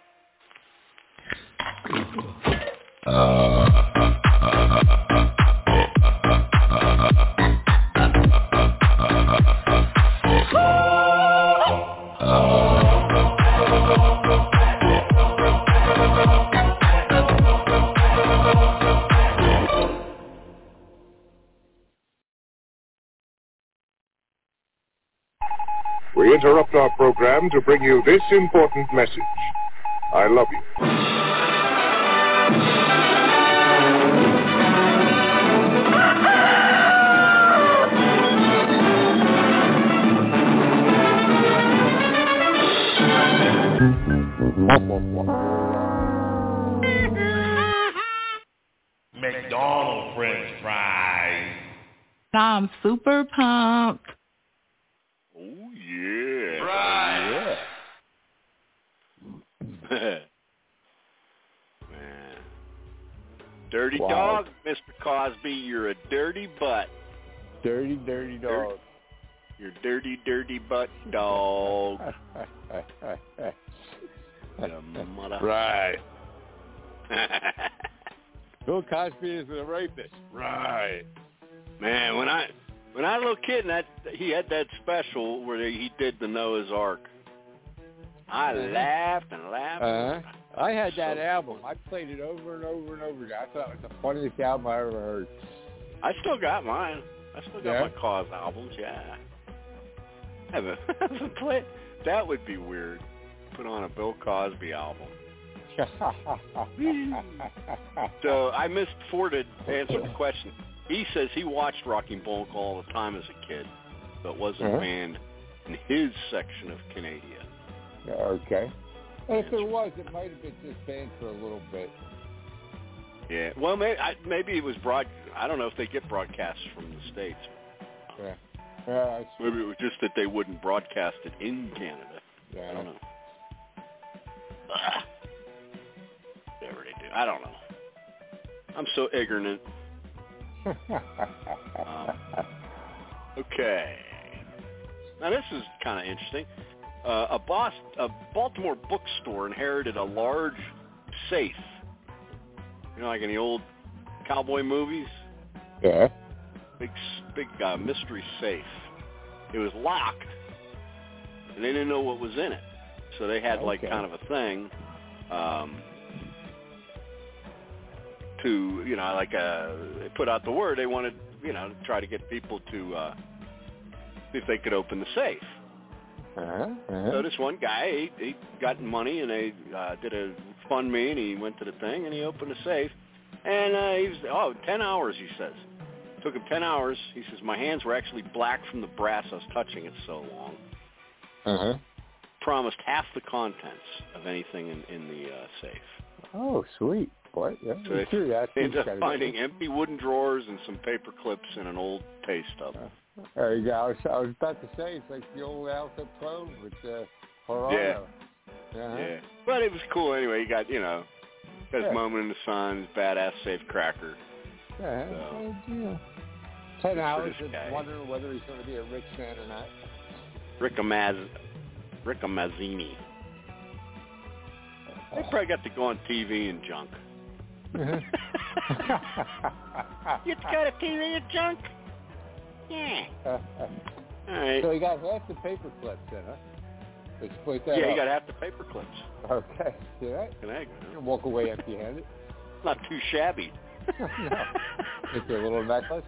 We interrupt our program to bring you this important message. I love you. McDonald's French fries. I'm super pumped. Oh, yeah. Right. Oh, yeah. Man. Dirty Wow. dog, Mister Cosby. You're a dirty butt. Dirty, dirty dog. You're dirty, dirty butt dog. The mother. Right. Bill Cosby is a rapist. Right. Man, when I when I was a little kid, and that he had that special where he did the Noah's Ark. I laughed and laughed. Uh-huh. I had that album. I played it over and over and over again. I thought it was the funniest album I ever heard. I still got mine. I still got Yeah? my Cos albums. Yeah. I have a, have a play. That would be weird. Put on a Bill Cosby album. So I missed Ford to answer the question. he says he watched Rocky and Bullwinkle all the time as a kid, but wasn't Uh-huh. banned in his section of Canada. Okay. And if there was, it might have been just banned for a little bit. Yeah. Well, maybe, I, maybe it was broad. I don't know if they get broadcasts from the States. Yeah. Uh, Maybe it was just that they wouldn't broadcast it in Canada. Yeah. I don't know. Ugh. Whatever they do. I don't know. I'm so ignorant. um, okay. Now, this is kind of interesting. Uh, a, Bos- a Baltimore bookstore inherited a large safe. You know, like in the old cowboy movies? Yeah. Big, big uh, mystery safe. It was locked, and they didn't know what was in it. So they had, like, Okay. kind of a thing um, to, you know, like, uh, they put out the word. They wanted, you know, to try to get people to uh, see if they could open the safe. Uh-huh. Uh-huh. So this one guy, he, he got money, and they uh, did a fund me, and he went to the thing, and he opened the safe. And uh, he was, oh, ten hours, he says. Took him ten hours. He says, my hands were actually black from the brass. I was touching it so long. Uh-huh. Promised half the contents of anything in, in the uh, safe. Oh, sweet. What? Yeah. So they, Curiosity they ended kind up of finding empty wooden drawers and some paper clips and an old pay stub. Uh, there you go. I was, I was about to say, it's like the old Al Capone with uh, Gerardo. Yeah. Uh-huh. Yeah. But it was cool anyway. He got, you know, got his Yeah. moment in the sun, his badass safe cracker. Yeah. So. uh, yeah. Ten hours this of guy. wondering whether he's going to be a rich man or not. Ricamaz, Ricamazzini. They probably got to go on T V and junk. You got a T V and junk? Yeah. All right. So he got half the paper clips in, huh? They split that Yeah, up. you got half the paper clips. Okay. See that? Can I? You can walk away empty-handed. Not too shabby. No. It's a little necklace.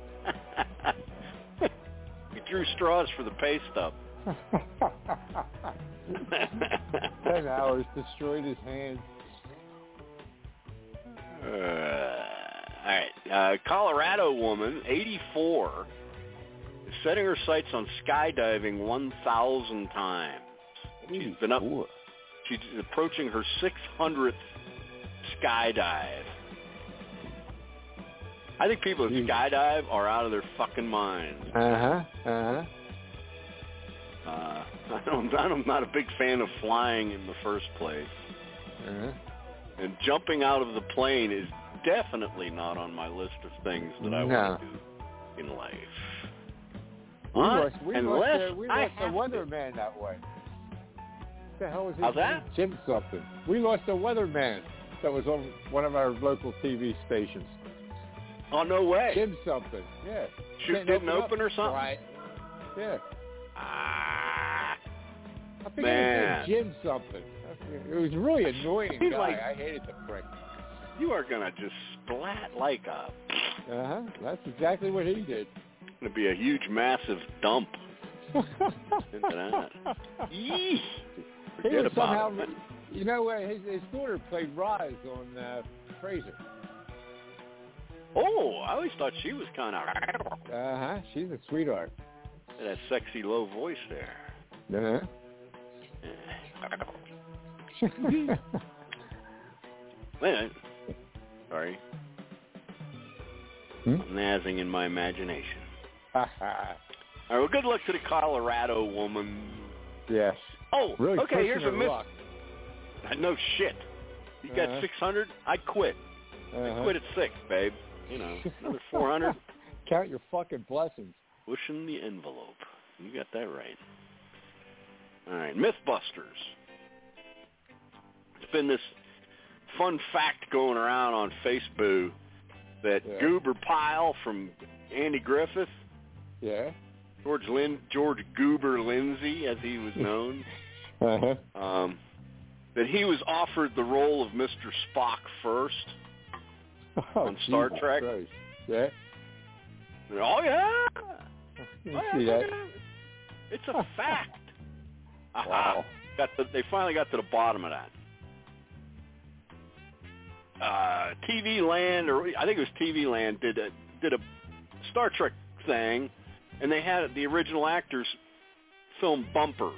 He drew straws for the pay stub. Ten hours destroyed his hand. Uh, all right. Uh, Colorado woman, eighty-four, is setting her sights on skydiving one thousand times. She's been up. She's approaching her six hundredth skydive. I think people that skydive are out of their fucking minds. Uh-huh. Uh-huh. Uh, I don't, I'm not a big fan of flying in the first place. Uh-huh. And jumping out of the plane is definitely not on my list of things that I No. want to do in life. We Huh? lost, we Unless lost, uh, we I lost the have weatherman that way. What the hell was his How's name? that? Jim something. We lost a weatherman that was on one of our local T V stations. Oh, no way. Jim something. Yeah. Shoot didn't open or something? Right. Yeah. Ah. I think Man. it was Jim something. It was a really annoying He's guy. like- I hated the prick. You are going to just splat like a... Uh-huh. That's exactly what he did. Going to be a huge, massive dump into that. Yee. He Forget was about somehow, it. man. you know, uh, his, his daughter played Roz on uh, Frasier. Oh, I always thought she was kind of... Uh-huh. She's a sweetheart. That sexy low voice there. Uh-huh. Wait a minute. Sorry. Hmm? I'm nazzing in my imagination. All right, well, good luck to the Colorado woman. Yes. Oh, Really okay, here's pushing a her miss. luck. No shit. You got Uh-huh. six hundred? I quit. I Uh-huh. quit at six, babe. You know, another four hundred. Count your fucking blessings. Pushing the envelope. You got that right. All right, Mythbusters. It's been this fun fact going around on Facebook that Yeah. Goober Pyle from Andy Griffith, Yeah. George Lin, George Goober Lindsay, as he was known, Uh-huh. um, that he was offered the role of Mister Spock first Oh, on Star Jesus Trek. Christ. Yeah. Oh yeah, You oh, yeah, see look that? at that. It's a fact. Aha. Wow. Got the, they finally got to the bottom of that. Uh, T V Land, or I think it was T V Land, did a did a Star Trek thing, and they had the original actors film bumpers,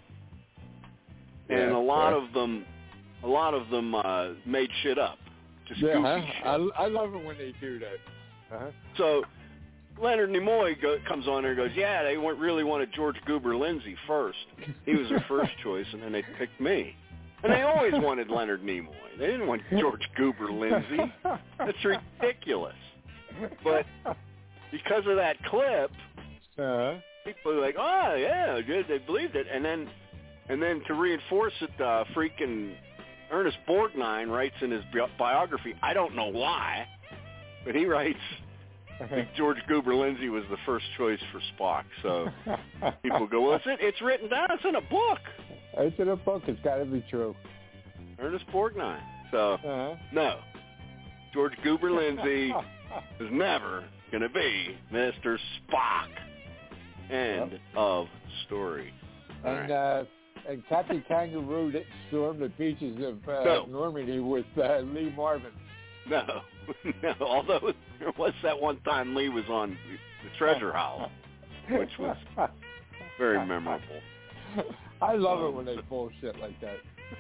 and Yeah, a lot yeah. of them, a lot of them uh, made shit up, just Yeah, goofy huh? shit. I, I love it when they do that. Uh-huh. So Leonard Nimoy go, comes on there and goes, yeah, they weren't really wanted George Goober Lindsay first. He was their first choice, and then they picked me. And they always wanted Leonard Nimoy. They didn't want George Goober Lindsay. That's ridiculous. But because of that clip, uh-huh. people are like, oh, yeah, good, they believed it. And then and then to reinforce it, uh, freaking Ernest Borgnine writes in his bi- biography, I don't know why, but he writes, George Goober Lindsay was the first choice for Spock. So people go, well, it's, it's written down. It's in a book. It's in a book. It's got to be true. Ernest Borgnine. So, uh-huh. no. George Goober Lindsay is never going to be Mister Spock. End yep. of story. And, right. uh, and Captain Kangaroo didn't storm the beaches of uh, no. Normandy with uh, Lee Marvin. No. no. Although there was that one time Lee was on the Treasure House, which was very memorable. I love um, it when they bullshit like that.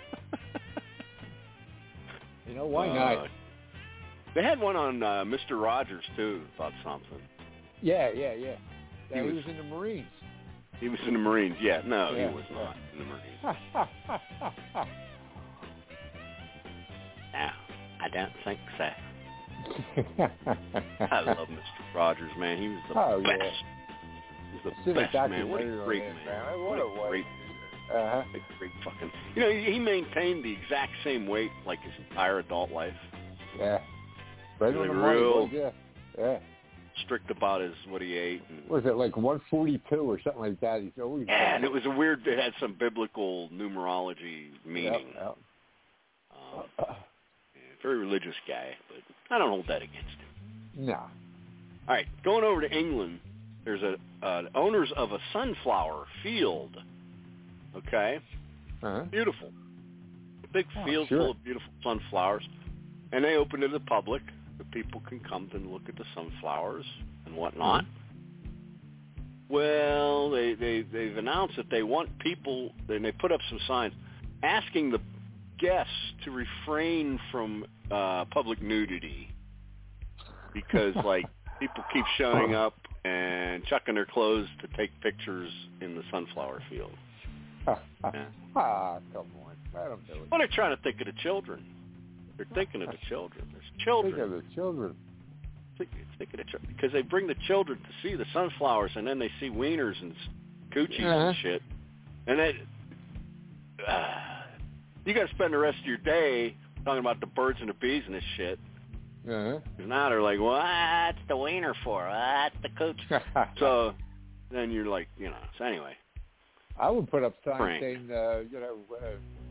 You know, why uh, not? They had one on uh, Mister Rogers, too, about something. Yeah, yeah, yeah. He, he was, was in the Marines. He was in the Marines, yeah. No, yeah, he was yeah. not in the Marines. No, I don't think so. I love Mister Rogers, man. He was the oh, best. Yeah. He was the Seen best, a man. What a great man. man. man. What, What a a great Uh-huh. A great fucking... You know, he maintained the exact same weight like his entire adult life. Yeah. Right really on the money, real yeah. Yeah. strict about his what he ate. And, was it like one forty-two or something like that? He's always yeah, and it was a weird... It had some biblical numerology meaning. Yep, yep. Um, yeah, very religious guy, but I don't hold that against him. No. All right, going over to England, there's a uh, owners of a sunflower field. Okay, uh-huh. Beautiful, big oh, field sure. full of beautiful sunflowers, and they open to the public. The people can come and look at the sunflowers and whatnot. Mm-hmm. Well, they they they've announced that they want people, and they put up some signs asking the guests to refrain from uh, public nudity because, like, people keep showing up and chucking their clothes to take pictures in the sunflower field. Yeah. Ah, come on. Let them do it. Well, they're trying to think of the children. They're thinking of the children. There's children. Think of the children. Think, think of the children. Because they bring the children to see the sunflowers, and then they see wieners and coochies uh-huh. and shit. And they, uh, you got to spend the rest of your day talking about the birds and the bees and this shit. Uh-huh. Now they're like, what's the wiener for? What's the cooch? So then you're like, you know, so anyway. I would put up signs Frank. saying, uh, you know, uh,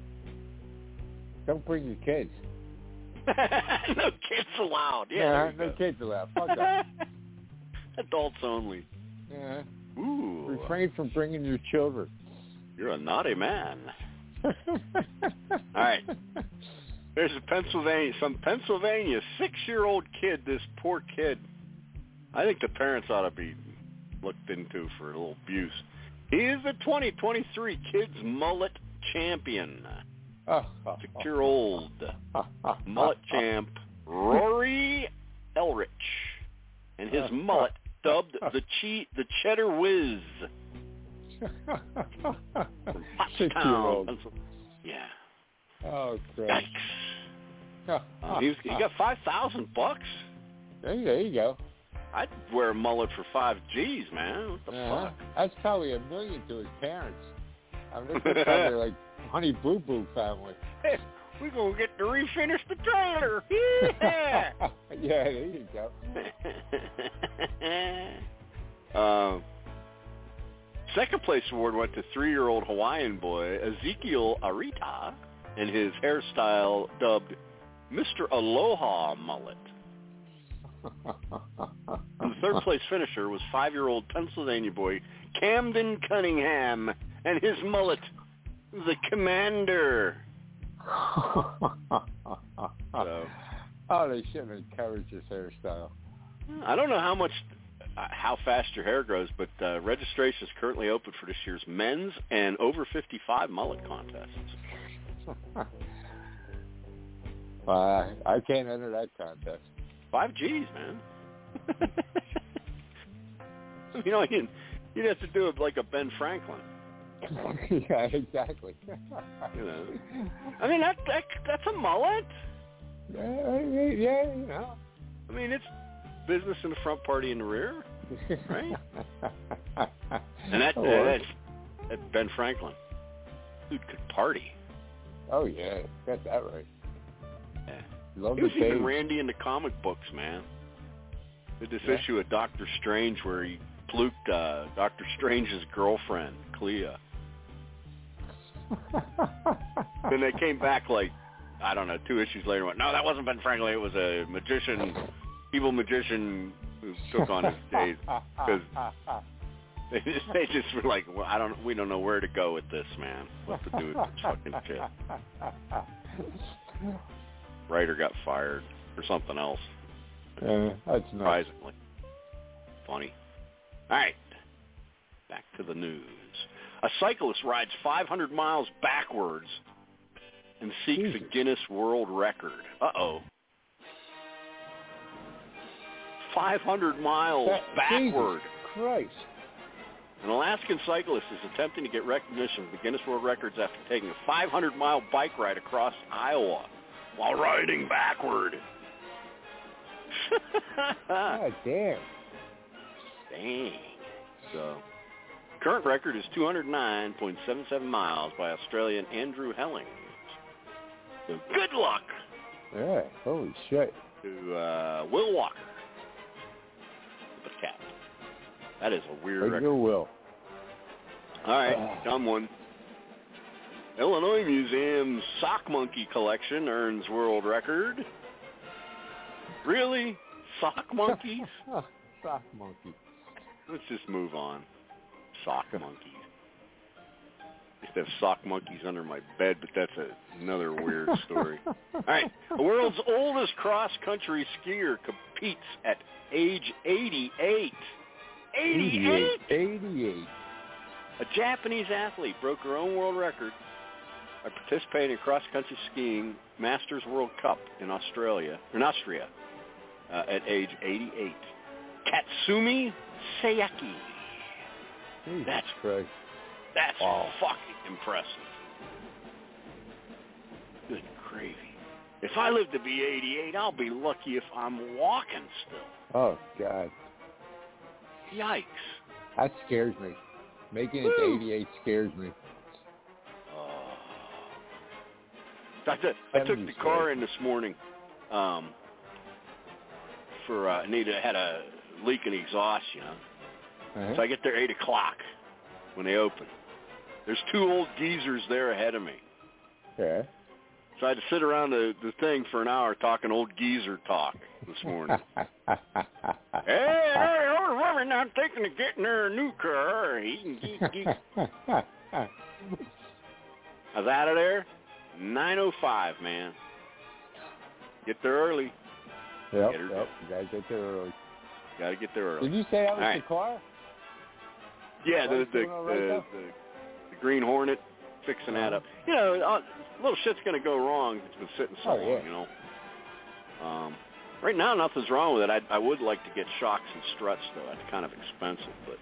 don't bring your kids. No kids allowed. Yeah, no go. kids allowed. Fuck that. Adults only. Yeah. Ooh. Refrain from bringing your children. You're a naughty man. All right. There's a Pennsylvania, some Pennsylvania six-year-old kid, this poor kid. I think the parents ought to be looked into for a little abuse. He is the twenty twenty-three Kids Mullet Champion. Six-year-old mullet champ Rory Elrich. And his mullet dubbed the che- the Cheddar Whiz. From Six-year-old. Pottstown, yeah. Oh, Christ. Yikes. Uh, he, was, he got five thousand bucks. There you go. I'd wear a mullet for five G's, man. What the uh-huh. fuck? That's probably a million to his parents. I mean, they're probably like Honey Boo Boo family. Hey, we're going to get to refinish the trailer. Yeah. Yeah, there you go. um, second place award went to three-year-old Hawaiian boy Ezekiel Arita and his hairstyle dubbed Mister Aloha Mullet. And the third place finisher was five-year-old Pennsylvania boy Camden Cunningham and his mullet, the Commander. So. Oh, they shouldn't encourage his hairstyle. I don't know how much uh, how fast your hair grows, but uh, registration is currently open for this year's men's and over fifty-five mullet contests. uh, I can't enter that contest. Five G's, man. You know, you'd, you'd have to do it like a Ben Franklin. Yeah, exactly. You know, I mean that, that that's a mullet. Yeah, yeah, you know. I mean, it's business in the front, party in the rear, right? And that, uh, that's, that's Ben Franklin. Dude could party. Oh yeah, got that right. Yeah. Love he was the even page. Randy in the comic books, man. Did this Yeah. issue of Doctor Strange where he pluked uh, Doctor Strange's girlfriend, Clea. Then they came back like, I don't know, two issues later and went, no, that wasn't Ben Franklin. It was a magician, evil magician who took on his days. Because they just, they just were like, well, I don't, we don't know where to go with this, man. What to do with this fucking shit. Writer got fired for something else. Yeah, that's nice. Surprisingly. Funny. All right. Back to the news. A cyclist rides five hundred miles backwards and seeks Jesus. a Guinness World Record. Uh-oh. five hundred miles That, backward. Jesus Christ. An Alaskan cyclist is attempting to get recognition of the Guinness World Records after taking a five hundred mile bike ride across Iowa while riding backward. God damn. Dang. So, current record is two hundred nine point seven seven miles by Australian Andrew Hellings. So good luck Yeah, holy shit. to uh, Will Walker. The cat. That is a weird Like record. your will. All right, dumb one. Illinois Museum's sock monkey collection earns world record. Really? Sock monkeys? Sock monkey. Let's just move on. Sock monkeys. I used to have sock monkeys under my bed, but that's a, another weird story. All right. The world's oldest cross-country skier competes at age eighty-eight. eighty-eight? eighty-eight. A Japanese athlete broke her own world record by participating in cross-country skiing Masters World Cup in Australia, in Austria, uh, at age eighty-eight. Katsumi Sayaki. Jesus That's Christ. That's Wow. fucking impressive. Good gravy. If I live to be eighty-eight, I'll be lucky if I'm walking still. Oh, God. Yikes. That scares me. Making it to Woo. eighty-eight scares me. Oh. I, took, I took the car in this morning um, for, uh, I needed, had a leak in the exhaust, you know. Uh-huh. So I get there eight o'clock when they open. There's two old geezers there ahead of me. Yeah. So I had to sit around the, the thing for an hour talking old geezer talk this morning. Hey, hey, old woman, I'm thinking of getting her a new car. He can geek, geek. I was out of there, nine oh five, man. Get there early. Yep, Get her yep. done. You gotta get there early. Got to get there early. Did you say that was All right. the car? Yeah, the Car's the, doing all right, the, though? the the Green Hornet, fixing that up. You know, uh, little shit's gonna go wrong if it's been sitting so Oh, long. yeah. You know. Um, right now, nothing's wrong with it. I I would like to get shocks and struts though. That's kind of expensive, but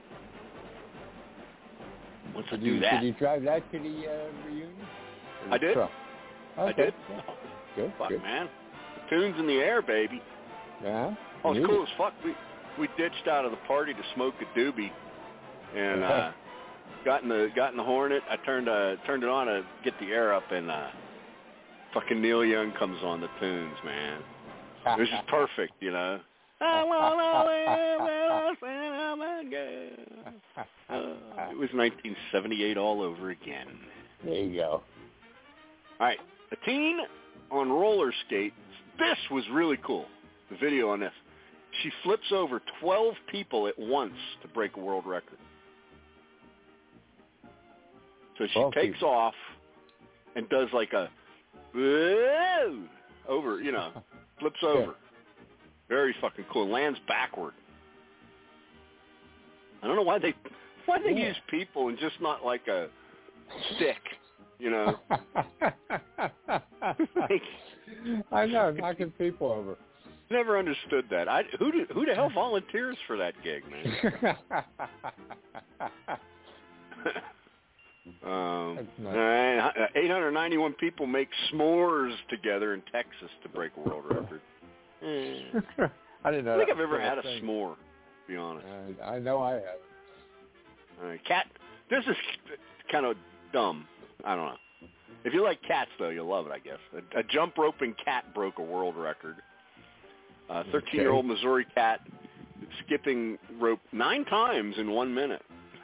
once I Did do you, that, Did you drive that to the uh, reunion? Or I the did. truck? I Okay. did. Yeah. Good, Fuck, good. man. The tune's in the air, baby. Yeah. Oh, it's Neat. cool as fuck. We we ditched out of the party to smoke a doobie, and uh, got in the got in the Hornet. I turned uh turned it on to get the air up, and uh, fucking Neil Young comes on the tunes, man. It was just perfect, you know. I wanna live with a girl. Uh, it was nineteen seventy-eight all over again. There you go. All right, a teen on roller skates. This was really cool. The video on this. She flips over twelve people at once to break a world record. So she twelve takes people. off and does like a whoa, over, you know, flips over. Very fucking cool. Lands backward. I don't know why they why they yeah. use people and just not like a stick, you know. like, I know, knocking people over. Never understood that. I who do, who the hell volunteers for that gig, man? um, eight hundred ninety-one people make s'mores together in Texas to break a world record. Mm. I didn't know. I think that I've ever had a thing. s'more. To be honest, I, I know I have. All right, cat. This is kind of dumb. I don't know. If you like cats, though, you'll love it. I guess a, a jump roping cat broke a world record. A thirteen-year-old okay. Missouri cat skipping rope nine times in one minute.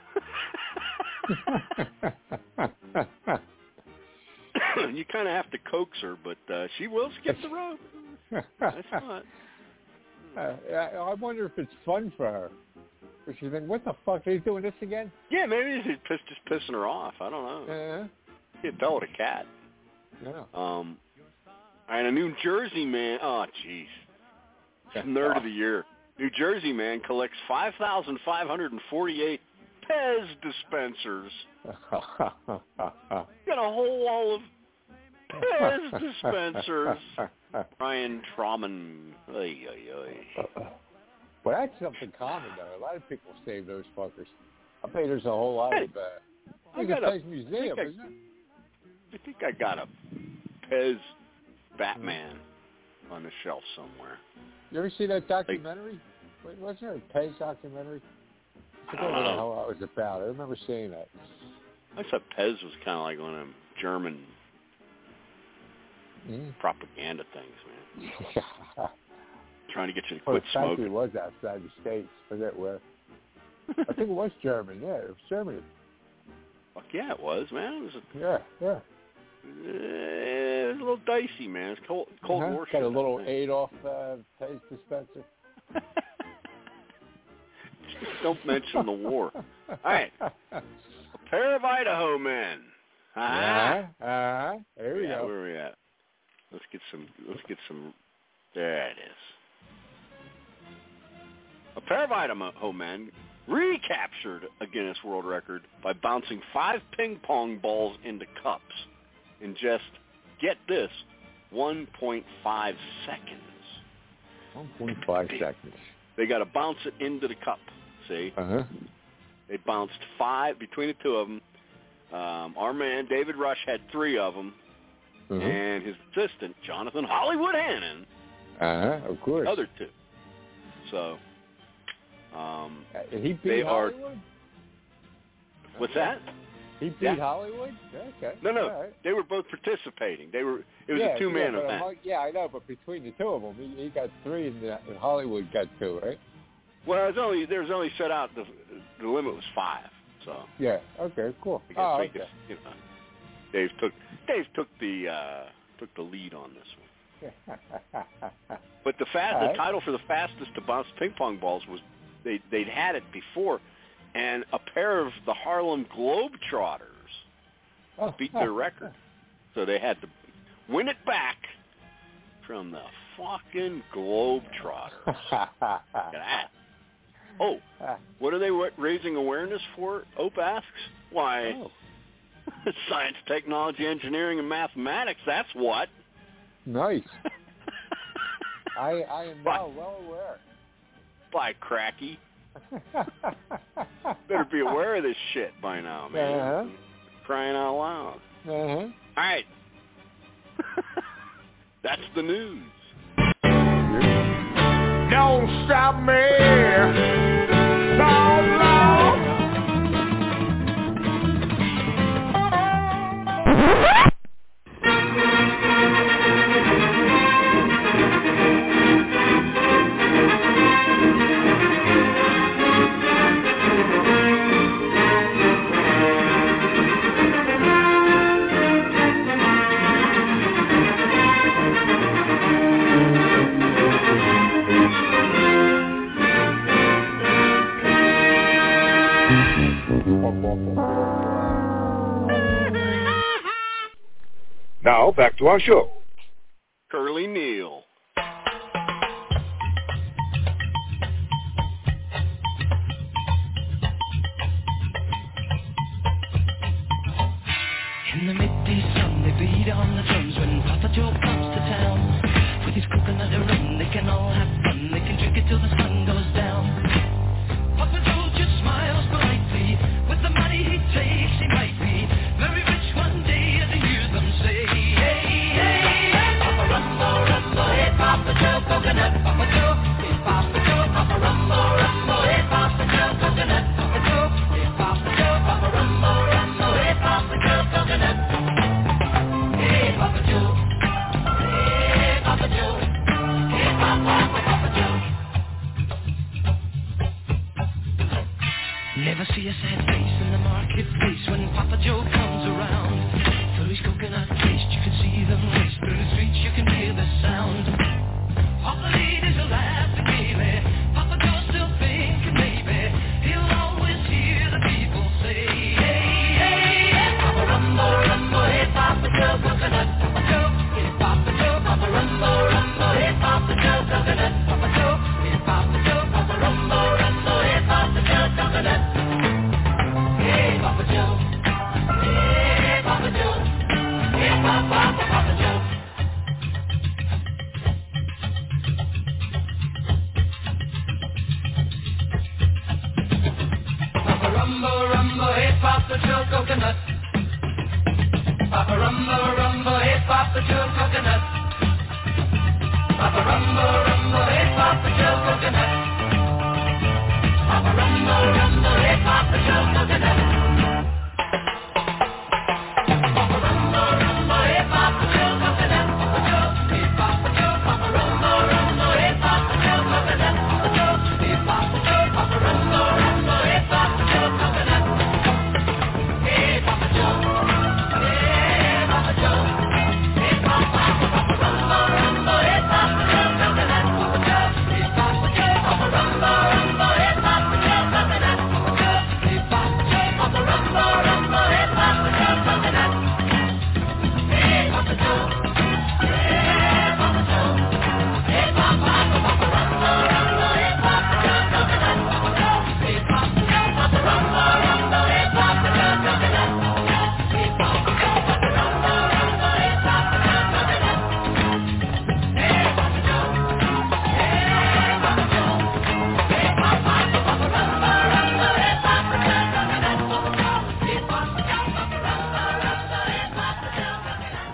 You kind of have to coax her, but uh, she will skip the rope. That's not. Uh, I wonder if it's fun for her. Or she's like, what the fuck? Are you doing this again? Yeah, maybe he's just, just pissing her off. I don't know. Uh-huh. You can't tell it a cat. Yeah. Um, and a New Jersey man. Oh, jeez. Nerd of the year. New Jersey man collects five thousand five hundred forty-eight Pez dispensers. Got a whole wall of Pez dispensers. Brian Trauman. Oy, oy, oy. Well, that's something common, though. A lot of people save those fuckers. I bet there's a whole lot hey, of... Uh, I got a Pez museum, I isn't it? I think I got a Pez Batman mm-hmm. on the shelf somewhere. You ever see that documentary? Wait, wasn't there a Pez documentary? I don't know what the hell that was about. I remember seeing that. I thought Pez was kind of like one of them German mm. propaganda things, man. Trying to get you to quit well, smoking. It was outside the States. I forget where. I think it was German. Yeah, it was Germany. Fuck yeah, it was, man. It was a, yeah, yeah. Uh, it was a little dicey, man. It's cold, Cold uh-huh. War. Got a little Adolf uh, Pez dispenser. Just don't mention the war. All right. A pair of Idaho men. Uh-huh. Uh-huh. There we yeah, go. Where are we at? Let's get some, let's get some, there it is. A pair of Idaho men recaptured a Guinness World Record by bouncing five ping pong balls into cups in just, get this, one point five seconds. one point five seconds. They got to bounce it into the cup, see? Uh-huh. They bounced five, between the two of them. Um, our man, David Rush, had three of them. Uh-huh. And his assistant, Jonathan Hollywood Hannon, uh-huh, of course. the other two. So, um, uh, he beat they Hollywood? Are, what's that? He beat yeah. Hollywood? Okay. No, no, right. They were both participating. They were. It was yeah, a two-man yeah, event. Among, yeah, I know, but between the two of them, he, he got three, and, the, and Hollywood got two, right? Well, it was only there was only set out the the limit was five. So yeah, okay, cool. I guess oh, they okay. Just, you know, Dave took Dave took the uh, took the lead on this one. But the fast right. the title for the fastest to bounce ping pong balls was they they'd had it before, and a pair of the Harlem Globetrotters oh. beat their record, so they had to win it back from the fucking Globetrotters. Look at that. Oh, what are they raising awareness for? Ope asks. Why, oh. science, technology, engineering, and mathematics, that's what. Nice. I I am now well aware. By cracky. Better be aware of this shit by now, man. Uh-huh. Crying out loud. Uh-huh. All right. That's the news. Don't stop me. Lord, Lord. Now, back to our show. Curly Neal. see a sad face in the marketplace when Papa Joe comes around. Through his coconut paste, you can see them race. Through the streets, you can hear the sound. All the ladies are laughing gaily. Papa Joe's still thinking maybe he'll always hear the people say, hey, hey, hey, Papa Rumbo, Rumbo, hey, Papa Joe, coconut, Papa Joe, hey, Papa Joe, Papa Rumbo, Rumbo, hey, Papa Joe, coconut, Papa Joe, hey, Papa Joe, Papa Rumbo, Rumbo, hey, Papa Joe, coconut, hey, Papa Joe, hey, Papa Joe, hey, Papa, Papa, Papa Joe. Rumbo, rumbo, hey, Papa Joe, coconut. Papa Rumbo, rumbo, hey, Papa Joe, coconut. Papa Rumbo, rumbo, hey, Papa Joe, coconut. Papa Rumbo, rumbo, hey, Papa Joe, coconut. Papa Rumbo, rumbo, hey, Papa Joe, coconut. Papa Joe, hey, Papa Joe, Papa Rumbo, rumbo, hey, Papa Joe, coconut. Papa Joe, hey, Papa Joe, Papa Rumbo, rumbo, hey, Papa Joe, coconut. Hey, Papa Joe, hey, Papa Joe, hey, Papa, Papa Rumbo, rumbo, hey, Papa Joe, coconut. Papa Joe, hey, Papa Joe, Papa Rumbo, rumbo, hey, Papa Joe, coconut. Papa Joe, hey, Papa Joe, Papa Rumbo, rumbo, hey, Papa Joe, coconut. Hey, Papa Joe, hey, Papa Joe, hey, Papa, Papa Rumbo, rumbo, hey, Papa Joe, coconut. Papa Joe, hey, Papa Joe, Papa Rumbo, rumbo, hey, Papa Joe, coconut. Hey, Papa Joe, Papa Rumbo, rumbo, hey, Papa Joe, coconut. Hey, Papa Joe, hey, Papa Joe, hey, Papa, Papa Rumbo, rumbo, hey, Papa Joe, coconut. Papa Joe, hey, Papa Joe, Papa Rumbo, rumbo, hey, Papa Joe, coconut.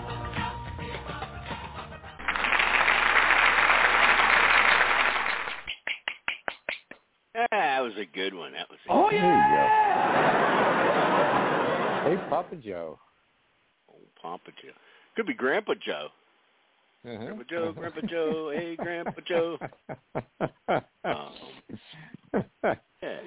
Yeah, that was a good one. That was a Oh, good yeah. Hey, Papa Joe. one. Papa Joe. Could be Grandpa Joe. Uh-huh. Grandpa Joe, Grandpa Joe, hey, Grandpa Joe. Um, yeah.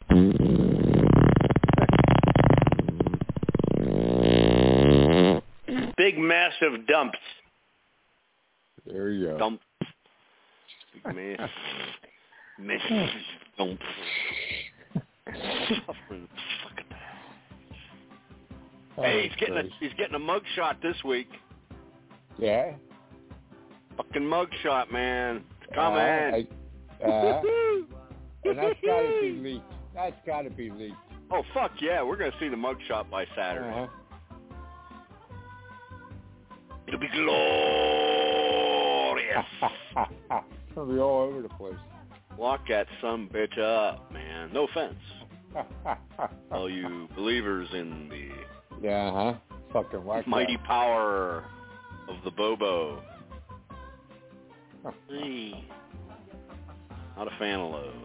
Big, massive dumps. There you go. Dump. Big mass. Massive dump. Suffering. Fucking. Hey, he's getting a he's getting a mug shot this week. Yeah. Fucking mug shot, man. It's Uh, coming. I- uh, and that's got to be leaked. That's got to be leaked. Oh fuck yeah, we're gonna see the mug shot by Saturday. Uh-huh. It'll be glorious. It'll be all over the place. Lock that some bitch up, man. No offense. All you believers in the Yeah, huh? Fucking whack mighty power of the Bobo. Hey. Not a fan of low.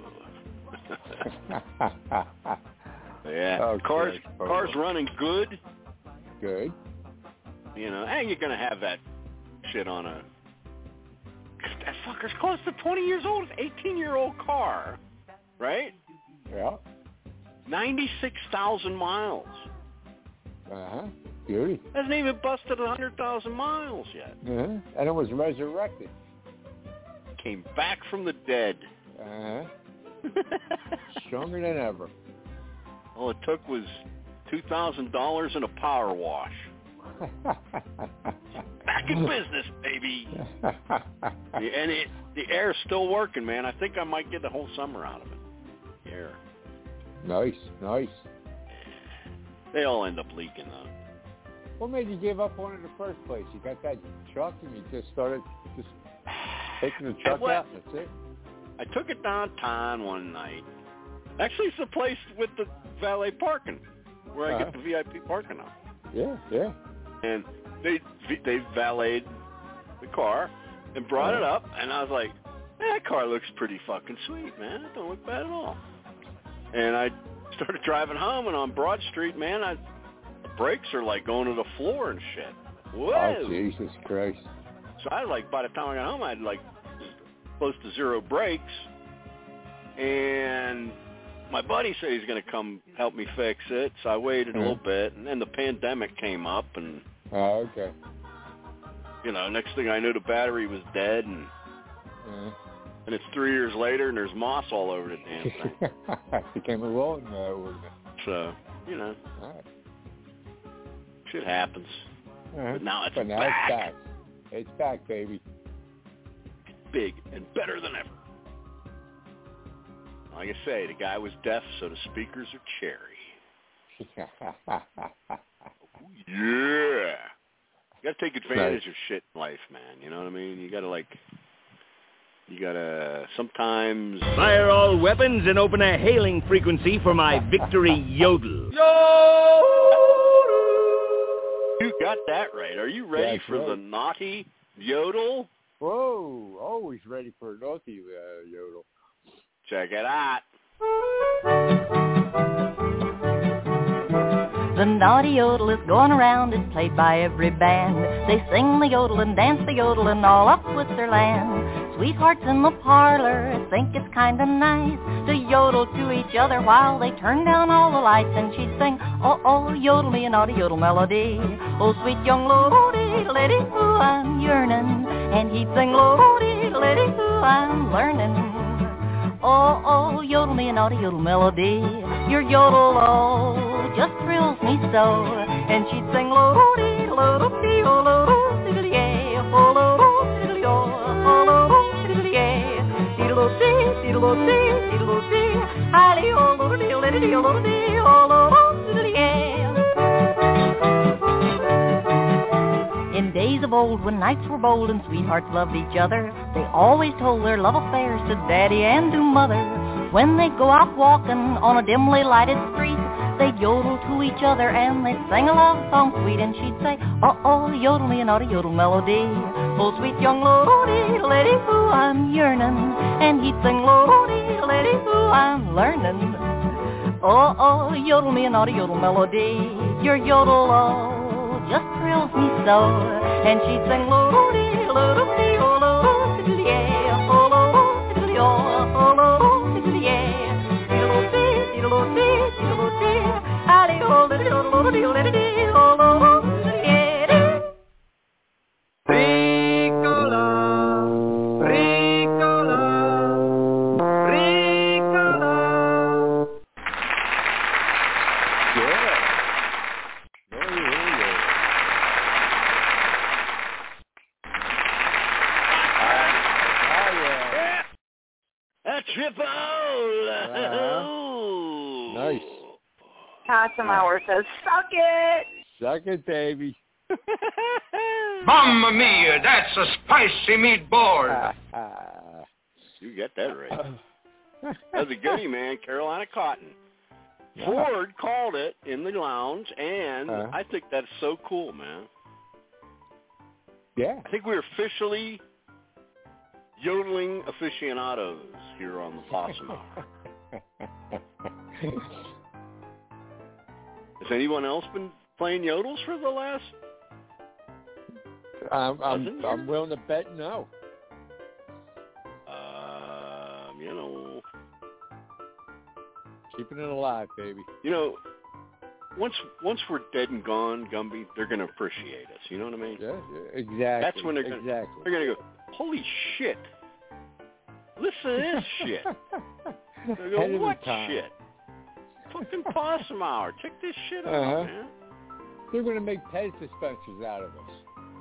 Yeah. Okay, cars Bobo. cars running good. Good. You know, and you're gonna have that shit on a that fucker's close to twenty years old. It's eighteen year old car. Right? Yeah. Ninety six thousand miles. Uh-huh. Beauty. Hasn't even busted a hundred thousand miles yet. Uh-huh. And it was resurrected. Came back from the dead. Uh-huh. Stronger than ever. All it took was two thousand dollars and a power wash. Back in business, baby. And it, the air's still working, man. I think I might get the whole summer out of it. The air. Nice, nice. They all end up leaking, though. What made you give up on it in the first place? You got that truck and you just started just taking the truck Well, out and that's it? I took it downtown one night. Actually, it's the place with the valet parking, where I Uh-huh. get the V I P parking lot. Yeah, yeah. And they they valeted the car and brought it up, and I was like, hey, that car looks pretty fucking sweet, man. It don't look bad at all. And I started driving home, and on Broad Street, man, I, the brakes are like going to the floor and shit. Whoa. Oh, Jesus Christ. So I like, by the time I got home, I had like close to zero brakes. And my buddy said he's going to come help me fix it, so I waited a little Mm-hmm. bit, and then the pandemic came up, and Oh, okay. you know, next thing I knew, the battery was dead, and Uh, and it's three years later, and there's moss all over the damn thing. became a rolling uh, ordinance. So, you know, All right. shit happens. Uh-huh. But now it's but now back. it's back. It's back, baby. Big and better than ever. Like I say, the guy was deaf, so the speakers are cherry. Yeah. You got to take advantage Right. of shit in life, man. You know what I mean? You got to, like, you got to sometimes... Fire all weapons and open a hailing frequency for my victory yodel. You got that right. Are you ready That's for right. the naughty yodel? Whoa, always ready for a naughty uh, yodel. Check it out. The naughty yodel is going around, it's played by every band. They sing the yodel and dance the yodel and all up Switzerland. Sweethearts in the parlor think it's kinda nice to yodel to each other while they turn down all the lights. And she'd sing, oh, oh, yodel me a naughty yodel melody. Oh, sweet young lady, lady, ooh, I'm yearning. And he'd sing, lady, lady, ooh, I'm learning. Oh, oh, yodel me a naughty yodel melody. Your yodel, oh, just thrills me so. And she'd sing, lo-dee, lo-dee, oh, lo-dee, diddle-yay, oh, lo-dee, diddle-yo, oh, lo-dee, diddle-yay, diddle-o-dee, diddle-o-dee, diddle-o-dee, hi-dee, oh, lo-dee, lo-dee, lo-dee, oh, lo-dee, diddle-yay. In days of old, when knights were bold and sweethearts loved each other, they always told their love affairs to daddy and to mother. When they'd go out walking on a dimly lighted street, they'd yodel to each other and they'd sing a love song sweet. And she'd say, oh, oh, yodel me a naughty yodel melody. Oh, sweet young lady, lady, ooh, I'm yearning. And he'd sing, lady, lady, ooh, I'm learning. Oh, oh, yodel me a naughty yodel melody. Your yodel, oh, just thrills me so. And she'd sing, lo-dee, lo-dee, oh, lo-dee, yeah, oh, lo-dee, oh, oh, lo-dee, yeah, diddle-o-dee, diddle-o-dee, diddle-o-dee, hi-dee, oh, lo-dee, lo-dee, lo-dee, oh, lo-dee, yeah. Ricola, Ricola, Ricola. Yeah. Oh, yeah, yeah. A triple! Uh-huh. Nice. Awesome hour says, suck it! Suck it, baby. Mamma mia, that's a spicy meatball. You get that right. That was a goodie, man. Carolina Cotton. Ford called it in the lounge, and Uh-huh. I think that's so cool, man. Yeah. I think we're officially yodeling aficionados here on the Possum Hour. Has anyone else been playing yodels for the last? I'm, I'm, I'm willing to bet no. Um, you know, Keeping it alive, baby. you know, once once we're dead and gone, Gumby, they're gonna appreciate us. You know what I mean? Yeah, yeah, exactly. That's when they're gonna exactly. they're gonna go, holy shit! Listen to this shit. They go, Ahead of what the time. shit? Fucking Possum Hour. Check this shit out, Uh-huh. man. They're going to make Pez dispensers out of us.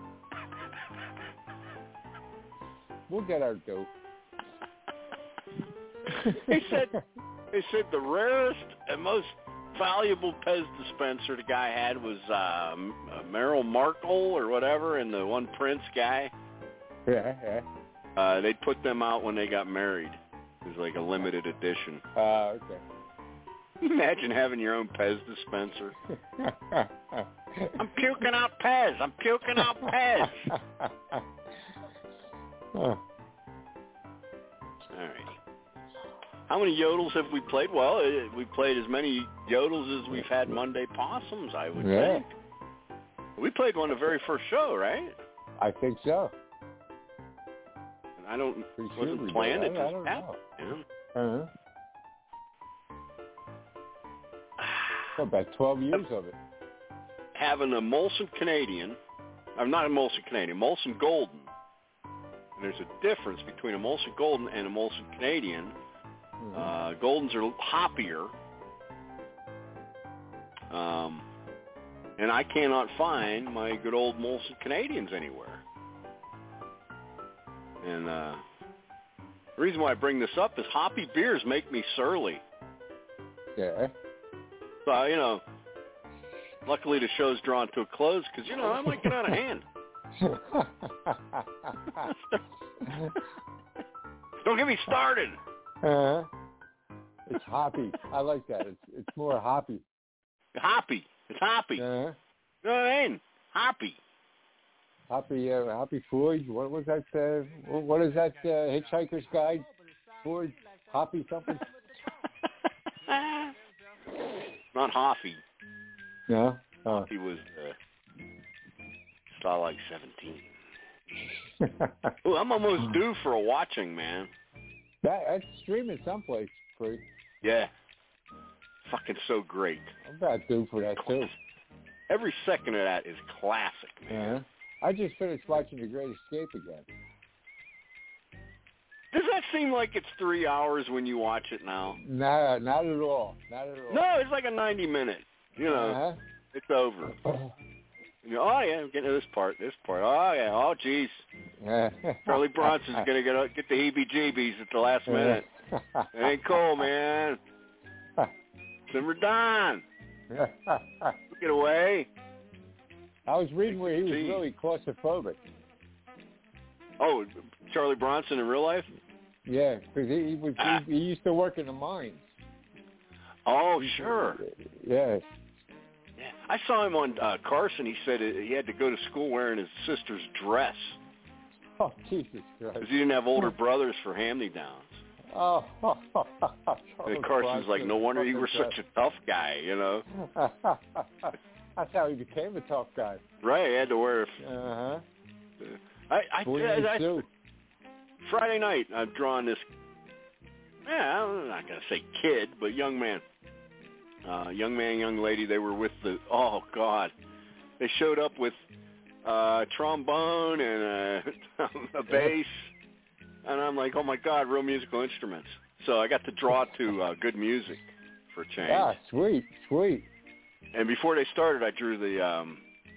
We'll get our dope. They said they said the rarest and most valuable Pez dispenser the guy had was uh, Meryl Markle or whatever, and the one Prince guy. Yeah, yeah. Uh, they put them out when they got married. It was like a limited edition. Uh, okay. Imagine having your own Pez dispenser. I'm puking out Pez. I'm puking out Pez. Huh. All right. How many yodels have we played? Well, uh, we played as many yodels as we've had Monday Possums, I would Yeah. think. We played one the very first show, right? I think so. And I don't Pretty sure we wasn't did. planned. I- It I just don't happened. know. Yeah. Uh-huh. What, about twelve years of it. Having a Molson Canadian, I'm not a Molson Canadian, Molson Golden. And there's a difference between a Molson Golden and a Molson Canadian. Mm-hmm. Uh, Goldens are hoppier. Um, and I cannot find my good old Molson Canadians anywhere. And uh, the reason why I bring this up is hoppy beers make me surly. Yeah. So, you know, luckily the show's drawn to a close because, you know, I might get out of hand. Don't get me started. Uh, it's hoppy. I like that. It's it's more hoppy. Hoppy. It's hoppy. Uh, you know what I mean? Hoppy. Hoppy, uh, Hoppy Ford. What was that? Uh, what is that? Uh, Hitchhiker's Guide? Ford? Hoppy something? Not Hoffy. No. Oh. Hoppy was uh, Star like seventeen. Ooh, I'm almost due for a watching, man. That that's streaming someplace, free. Yeah. Fucking so great. I'm about due for that too. Every second of that is classic, man. Uh-huh. I just finished watching The Great Escape again. Does that seem like it's three hours when you watch it now? No, not at all. Not at all. No, it's like a ninety minute. You know, uh-huh. It's over. You know, oh yeah, I'm getting to this part, this part. Oh yeah, oh geez. Charlie Bronson's gonna get get the heebie-jeebies at the last minute. It ain't cool, man. Simmer down. Get away. I was reading where he was really claustrophobic. Oh, Charlie Bronson in real life? Yeah, because he, he was ah. he, he used to work in the mines. Oh, sure. Yeah. Yeah. I saw him on uh, Carson. He said he had to go to school wearing his sister's dress. Oh, Jesus Christ. Because he didn't have older brothers for hand-me-downs. Oh. And Carson's like, no wonder you were such a tough guy, you know. That's how he became a tough guy. Right, he had to wear. Uh-huh. I, I, I, I, Friday night, I've drawn this. Yeah, I'm not gonna say kid, but young man, uh, young man, young lady. They were with the. Oh God, they showed up with uh, trombone and a, a bass, and I'm like, oh my God, real musical instruments. So I got to draw to uh, good music for a change. Ah, sweet, sweet. And before they started, I drew the, um,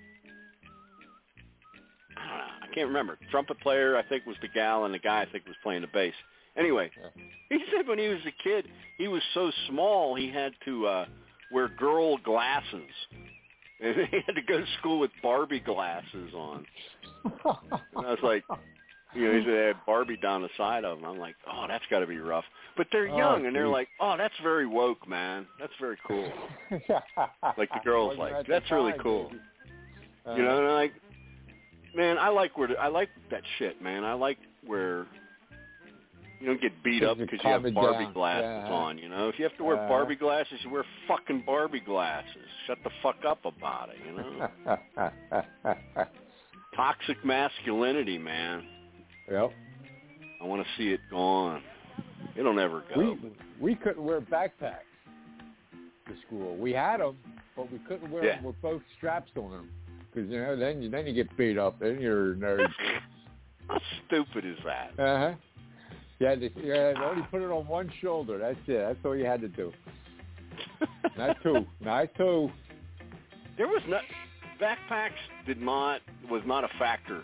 I don't know, I can't remember. Trumpet player, I think, was the gal, and the guy, I think, was playing the bass. Anyway, he said when he was a kid, he was so small, he had to uh, wear girl glasses. And he had to go to school with Barbie glasses on. And I was like, you know, he said they had Barbie down the side of them. I'm like, oh, that's got to be rough. But they're young, oh, and they're like, oh, that's very woke, man. That's very cool. Like the girl's like, that's really cool. Uh, you know, and I'm like, man, I like where I like that shit, man. I like where you don't get beat up because you have Barbie down. glasses yeah. on. You know, if you have to wear uh, Barbie glasses, you wear fucking Barbie glasses. Shut the fuck up about it. You know, toxic masculinity, man. Yep. I want to see it gone. It'll never go. We, we couldn't wear backpacks to school. We had them, but we couldn't wear yeah. them with both straps on them. Because, you know, then you, then you get beat up. Then you're a nerd. How stupid is that? Uh-huh. You had, to, you had to only put it on one shoulder. That's it. That's all you had to do. Not two. Not two. There was not... Backpacks did not... was not a factor.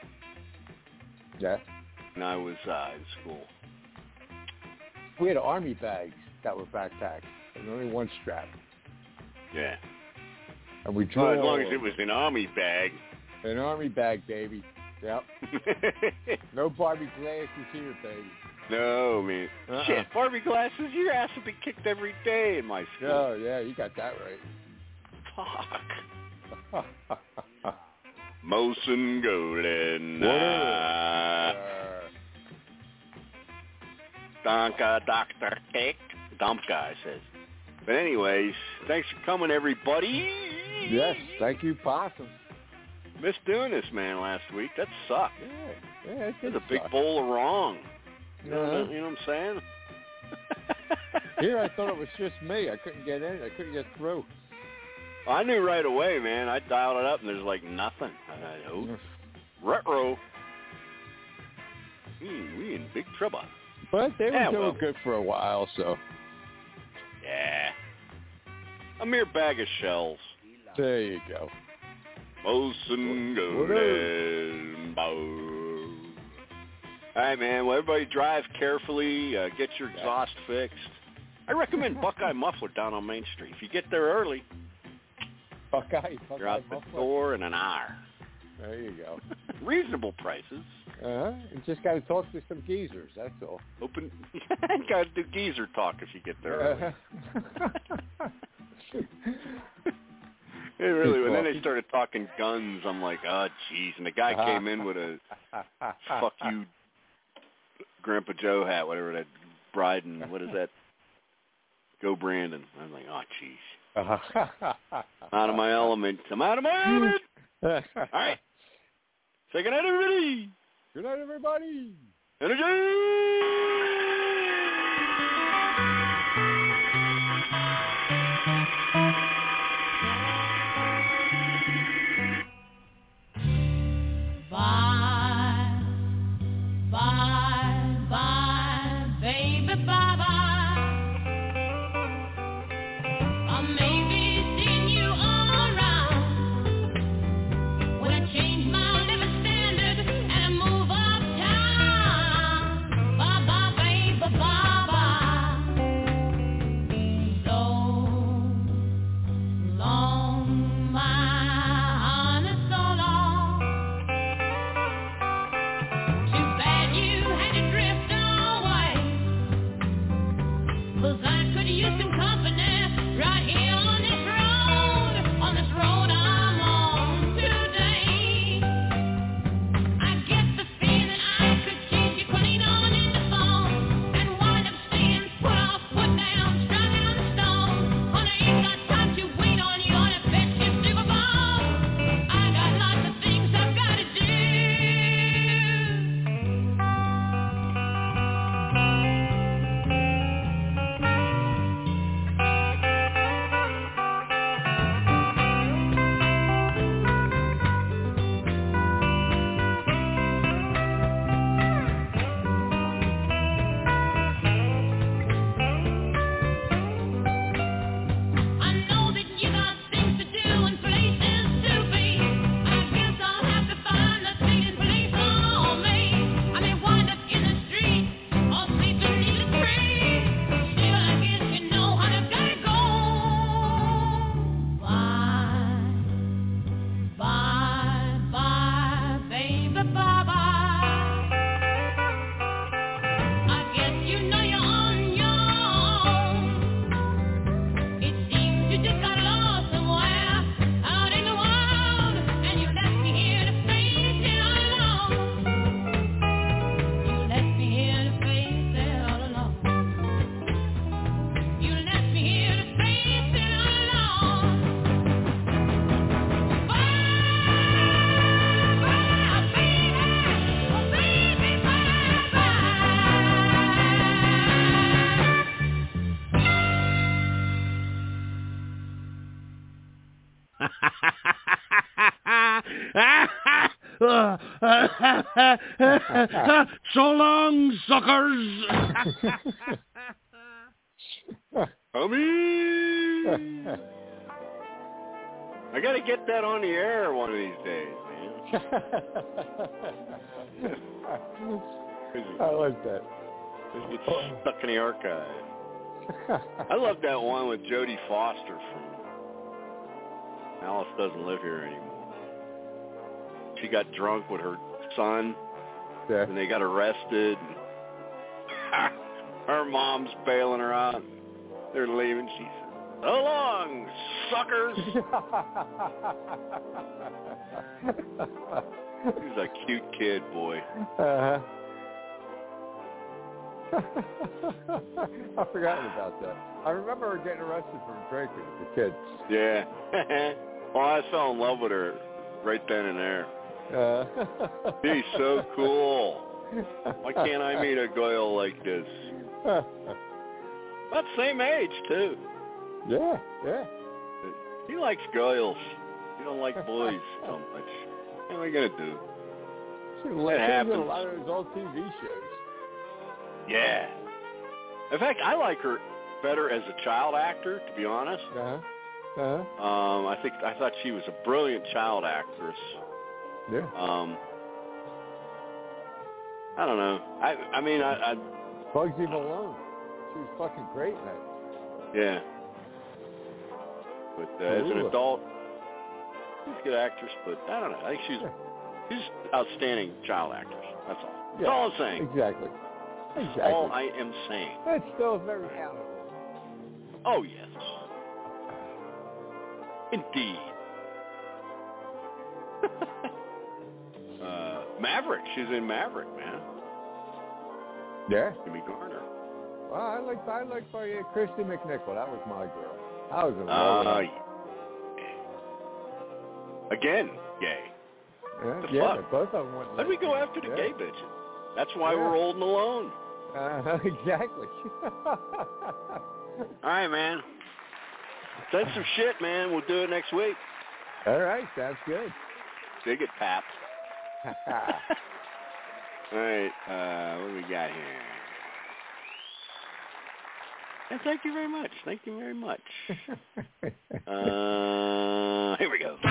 Yeah. When I was uh, in school. We had army bags that were backpacks. And only one strap. Yeah. And we drew well, as long as it was an army bag. An army bag, baby. Yep. No Barbie glasses here, baby. No, man. Uh-uh. Shit, Barbie glasses, your ass would be kicked every day in my school. Oh, yeah, you got that right. Fuck. Molson Golden. Uh, Donka Doctor Cake. Dump guy says. But anyways, thanks for coming, everybody. Yes, thank you, Possum. Missed doing this, man, last week. That sucked. Yeah, yeah, it was a suck. big bowl of wrong. You know, uh-huh. you know what I'm saying? Here, I thought it was just me. I couldn't get in. I couldn't get through. I knew right away, man. I dialed it up, and there's like nothing. I thought, oh, retro. Hmm, we in big trouble. But they were yeah, doing well. good for a while, so. Yeah. A mere bag of shells. There you go. Mosen golden bow. All right, man. Well, everybody drive carefully. Uh, get your exhaust fixed. I recommend Buckeye Muffler down on Main Street. If you get there early, Buckeye, Buckeye you're out Muffler. the door in an hour. There you go. Reasonable prices. Uh-huh. You just got to talk to some geezers, that's all. Open. Got to do geezer talk if you get there early. It really, and then they started talking guns. I'm like, oh, jeez. And the guy came in with a fuck you, Grandpa Joe hat, whatever that, Bryden, what is that? Go Brandon. I'm like, oh, jeez. Out of my element. I'm out of my element. All right. Say good night, everybody. Good night, everybody. Energy. Bye, bye, bye, baby, bye-bye. I may be seeing you all around when I change my living standard and I move uptown. Bye-bye, baby, bye-bye. So long, my honey, so long. Too bad you had to drift away, 'cause I could use some company right here on this road, on this road I'm on today. I get the feeling I could change you clean on in the phone and wind up staying put off, put down, strung down the stone. Honey, ain't got time to wait on you on a bet you Super Bowl. I got lots of things I've got to do. I know that you got things to do and places to be. I guess I'll have to find a speeding police on me. I may wind up in the street or sleeping in the tree. Still, I guess you know how to gotta go. Bye, bye, bye, baby, bye-bye. I guess you know you're on your own. It seems you just got lost somewhere out in the wild, and you left me here to face it all alone. You left me here to face it all alone. You left me here to face it all alone. Bye, bye, baby, oh baby, bye, So long, suckers. Homie! I got to get that on the air one of these days, man. I like that. Just get stuck in the archive. I love that one with Jodie Foster from Alice Doesn't Live Here Anymore. She got drunk with her son, Yeah. and they got arrested. Her mom's bailing her out. They're leaving. She said, "So long, suckers." He's a cute kid, boy. Uh-huh. I've forgotten about that. I remember her getting arrested for drinking as a kid. Yeah. Well, I fell in love with her right then and there. Uh. He's so cool. Why can't I meet a girl like this? About the same age, too. Yeah, yeah. He likes girls. He don't like boys so much. What are we going to do? She It like happens. a lot of those old T V shows. Yeah. In fact, I like her better as a child actor, to be honest. Uh-huh. Uh-huh. Um, I think I thought she was a brilliant child actress. Yeah. Um, I don't know. I I mean, I, I Bugsy Malone. She was fucking great in that. yeah. But uh, as an Ooh. adult, she's a good actress. But I don't know. I think she's she's outstanding child actress. That's all. That's Yeah, all I'm saying. Exactly. That's Exactly. all I am saying. That's still very talented. Oh yes, indeed. uh, Maverick. She's in Maverick, man. Yeah. Jimmy Garner. Well, I like I like uh, Christy McNichol. That was my girl. I was in Uh, love with her. Again, gay. Yeah, the yeah, fuck? both of them went. Why'd we go after the yeah. gay bitches? That's why Yeah. we're old and alone. Uh, exactly. All right, man. Send some shit, man. We'll do it next week. All right, sounds good. Dig it, Pap. All right, uh, what do we got here? And thank you very much. Thank you very much. uh, here we go.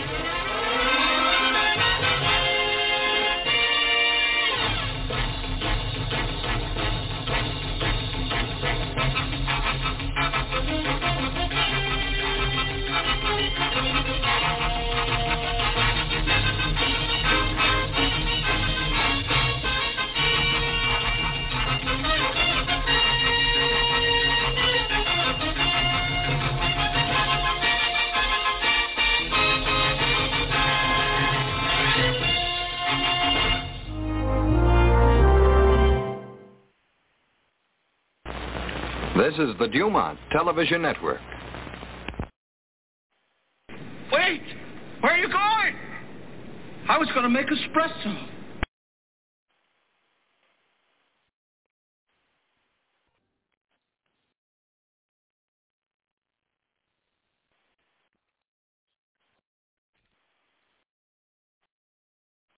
This is the Dumont Television Network. Wait! Where are you going? I was going to make espresso.